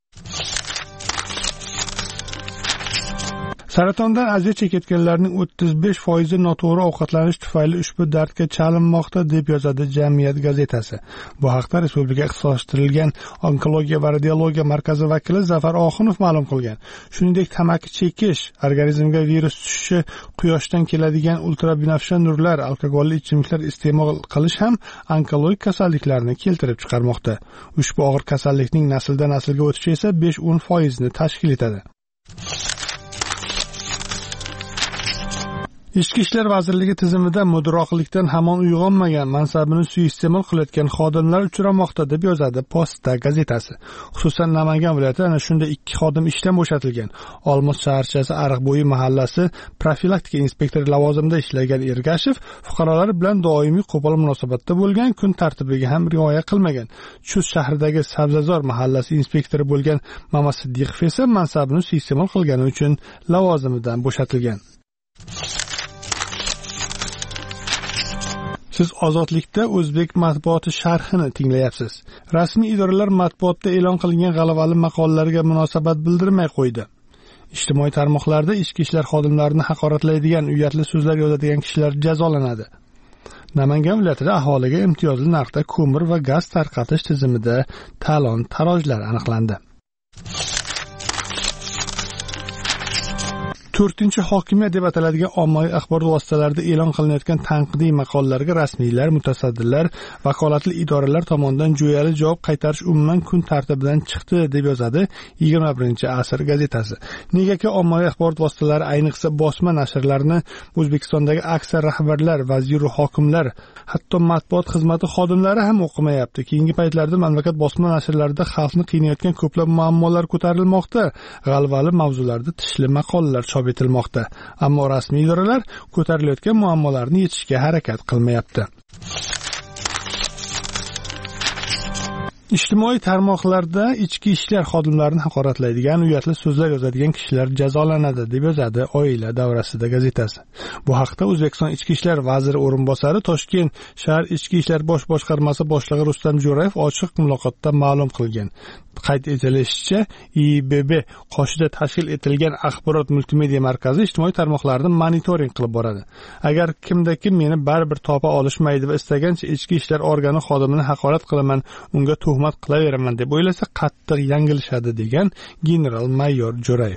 Saratondan aziyat chekayotganlarning o'ttiz besh foizi noto'g'ri ovqatlanish tufayli ushbu dardga chalinmoqda deb yozadi Jamiyat gazetasi. Bu haqda Respublika ixtisoslashtirilgan onkologiya va radiologiya markazi vakili Zafar Oxunov ma'lum qilgan. Shuningdek, tamaki chekish, organizmga virus tushishi, quyoshdan keladigan ultrabinafsha nurlar, alkogolli ichimliklar iste'mol qilish ham onkologik kasalliklarni keltirib chiqarmoqda. Ushbu og'ir kasallikning nasldan naslga o'tishi esa besh o'n foizni tashkil etadi. Ichki ishlar vazirligi tizimida mudirroqlikdan hamon uyg'onmagan, mansabini suiiste'mol qilayotgan xodimlar uchramoqda deb yozadi Posta gazetasi. Xususan, Namangan viloyati ana shunda ikki xodim ishdan bo'shatilgan. Olmos shaharchasi Ariqbo'yi mahallasi profilaktika inspektori lavozimida ishlagan Ergashev fuqarolar bilan doimiy qo'pol munosabatda bo'lgan, kun tartibiga ham rioya qilmagan. Chust shahridagi Sabzazor mahallasi inspektori bo'lgan Mamasiddiqov esa mansabini suiiste'mol qilgani uchun lavozimidan bo'shatilgan. Siz Ozodlikda o'zbek matbuoti sharhini tinglayapsiz. Rasmiy idoralar matbuotda e'lon qilingan g'alabali maqolalarga munosabat bildirmay qo'ydi. Ijtimoiy tarmoqlarda ichki ishlar xodimlarini haqoratlaydigan, uyatli so'zlar yozadigan kishilar jazolanadi. Namangan viloyatida aholiga imtiyozli narxda ko'mir va gaz tarqatish tizimida talon-tarojlar aniqlandi. to'rtinchi hokimiyat deb ataladigan ommaviy axborot vositalarida e'lon qilinayotgan tanqidiy maqolalarga rasmiylar, mutasaddilar, vakolatli idoralar tomonidan jo'yali javob qaytarish umuman kun tartibidan chiqdi deb yozadi yigirma birinchi asr gazetasi. Negaki ommaviy axborot vositalari, ayniqsa bosma nashrlarni O'zbekistondagi aksar rahbarlar, vaziru hokimlar, hatto matbuot xizmati xodimlari ham o'qimayapti. Keyingi paytlarda mamlakat bosma nashrlarida xalqni qiynayotgan ko'plab muammolar ko'tarilmoqda, g'alvali mavzularda tishli maqolalar chop etilmoqda. Ammo rasmiy idoralar ko'tarilayotgan muammolarni yechishga harakat qilmayapti. Ijtimoiy tarmoqlarda ichki ishlar xodimlarini haqoratlaydigan, uyatli so'zlar yozadigan kishilar jazolanadi deb yozadi Oila davrasida gazetasi. Bu haqda O'zbekiston Ichki ishlar vaziri o'rinbosari Toshkent shahar ichki ishlar bosh boshqarmasi boshlig'i Rustam Jo'rayev ochiq muloqotda ma'lum qilgan. Qayd etilishicha, I B B qoshida tashkil etilgan axborot multimedia markazi ijtimoiy tarmoqlarni monitoring qilib boradi. Agar kimda kim meni baribir topa olishmaydi va istagancha ichki ishlar organi xodimini haqorat qilaman, unga tuhmat qilaveraman deb o'ylasa qattiq yanglishadi degan general-mayor Jo'rayev.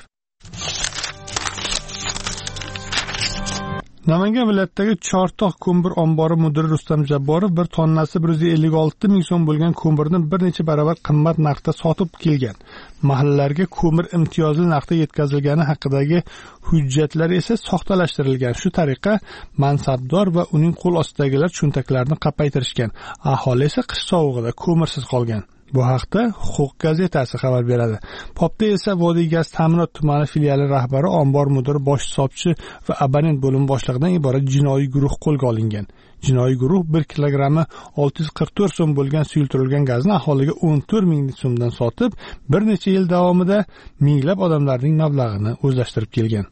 Namangan viloyatidagi Chortoq ko'mir ombori mudiri Rustam Jabborov bir tonnasi bir yuz ellik olti ming so'm bo'lgan ko'mirni bir necha barobar qimmat narxda sotib kelgan. Mahallalarga ko'mir imtiyozli narxda yetkazilgani haqidagi hujjatlar esa soxtalashtirilgan. Shu tariqa mansabdor va uning qo'l ostidagilar cho'ntaklarini qapaytirishgan. Aholi esa qish sovug'ida ko'mirsiz qolgan. Bu haqda Huquq gazetasi xabar beradi. Popda esa Vodiy gaz ta'minot tumani filiali rahbari, ombor mudiri, bosh hisobchi va abonent bo'limi boshlig'idan iborat jinoiy guruh qo'lga olingan. Jinoiy guruh bir kilogrammi olti yuz qirq to'rt so'm bo'lgan suyultirilgan gazni aholiga o'n to'rt ming so'mdan sotib, bir necha yil davomida minglab odamlarning mablag'ini o'zlashtirib kelgan.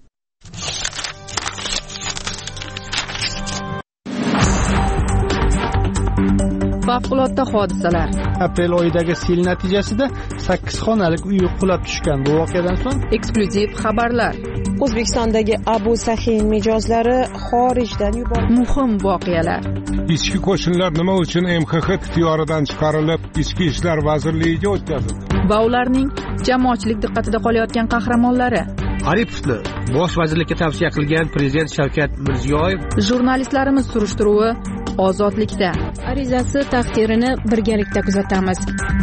Favqulodda hodisalar. Aprel oyidagi sel natijasida sakkiz xonalik uy qulab tushgan. Bu voqeadan so'ng eksklyuziv xabarlar. O'zbekistondagi Abu Sahin mijozlari xorijdan yuborildi. Muhim voqealar. Ichki qo'shinlar nima uchun M X X ixtiyoridan chiqarilib, Ichki ishlar vazirligiga o'tkazildi? Va ularning jamoatchilik diqqatida qolayotgan qahramonlari. Aripovni bosh vazirlikka tavsiya qilgan prezident Shavkat Mirziyoyev. Jurnalistlarimiz surishtiruvi ozodlikda. Arizasi taqdirini birgalikda kuzatamiz.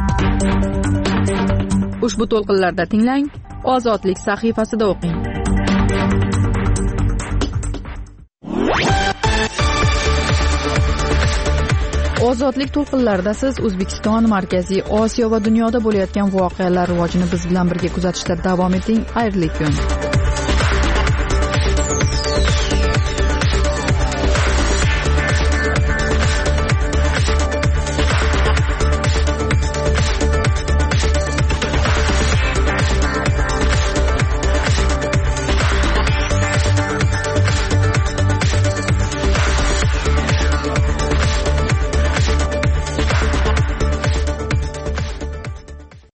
Ushbu to'lqinlarda tinglang, Ozodlik sahifasida o'qing. Ozodlik to'lqinlarida siz O'zbekiston, Markaziy Osiyo va dunyoda bo'layotgan voqealar rivojini biz bilan birga kuzatishda davom eting. Xayrli kun.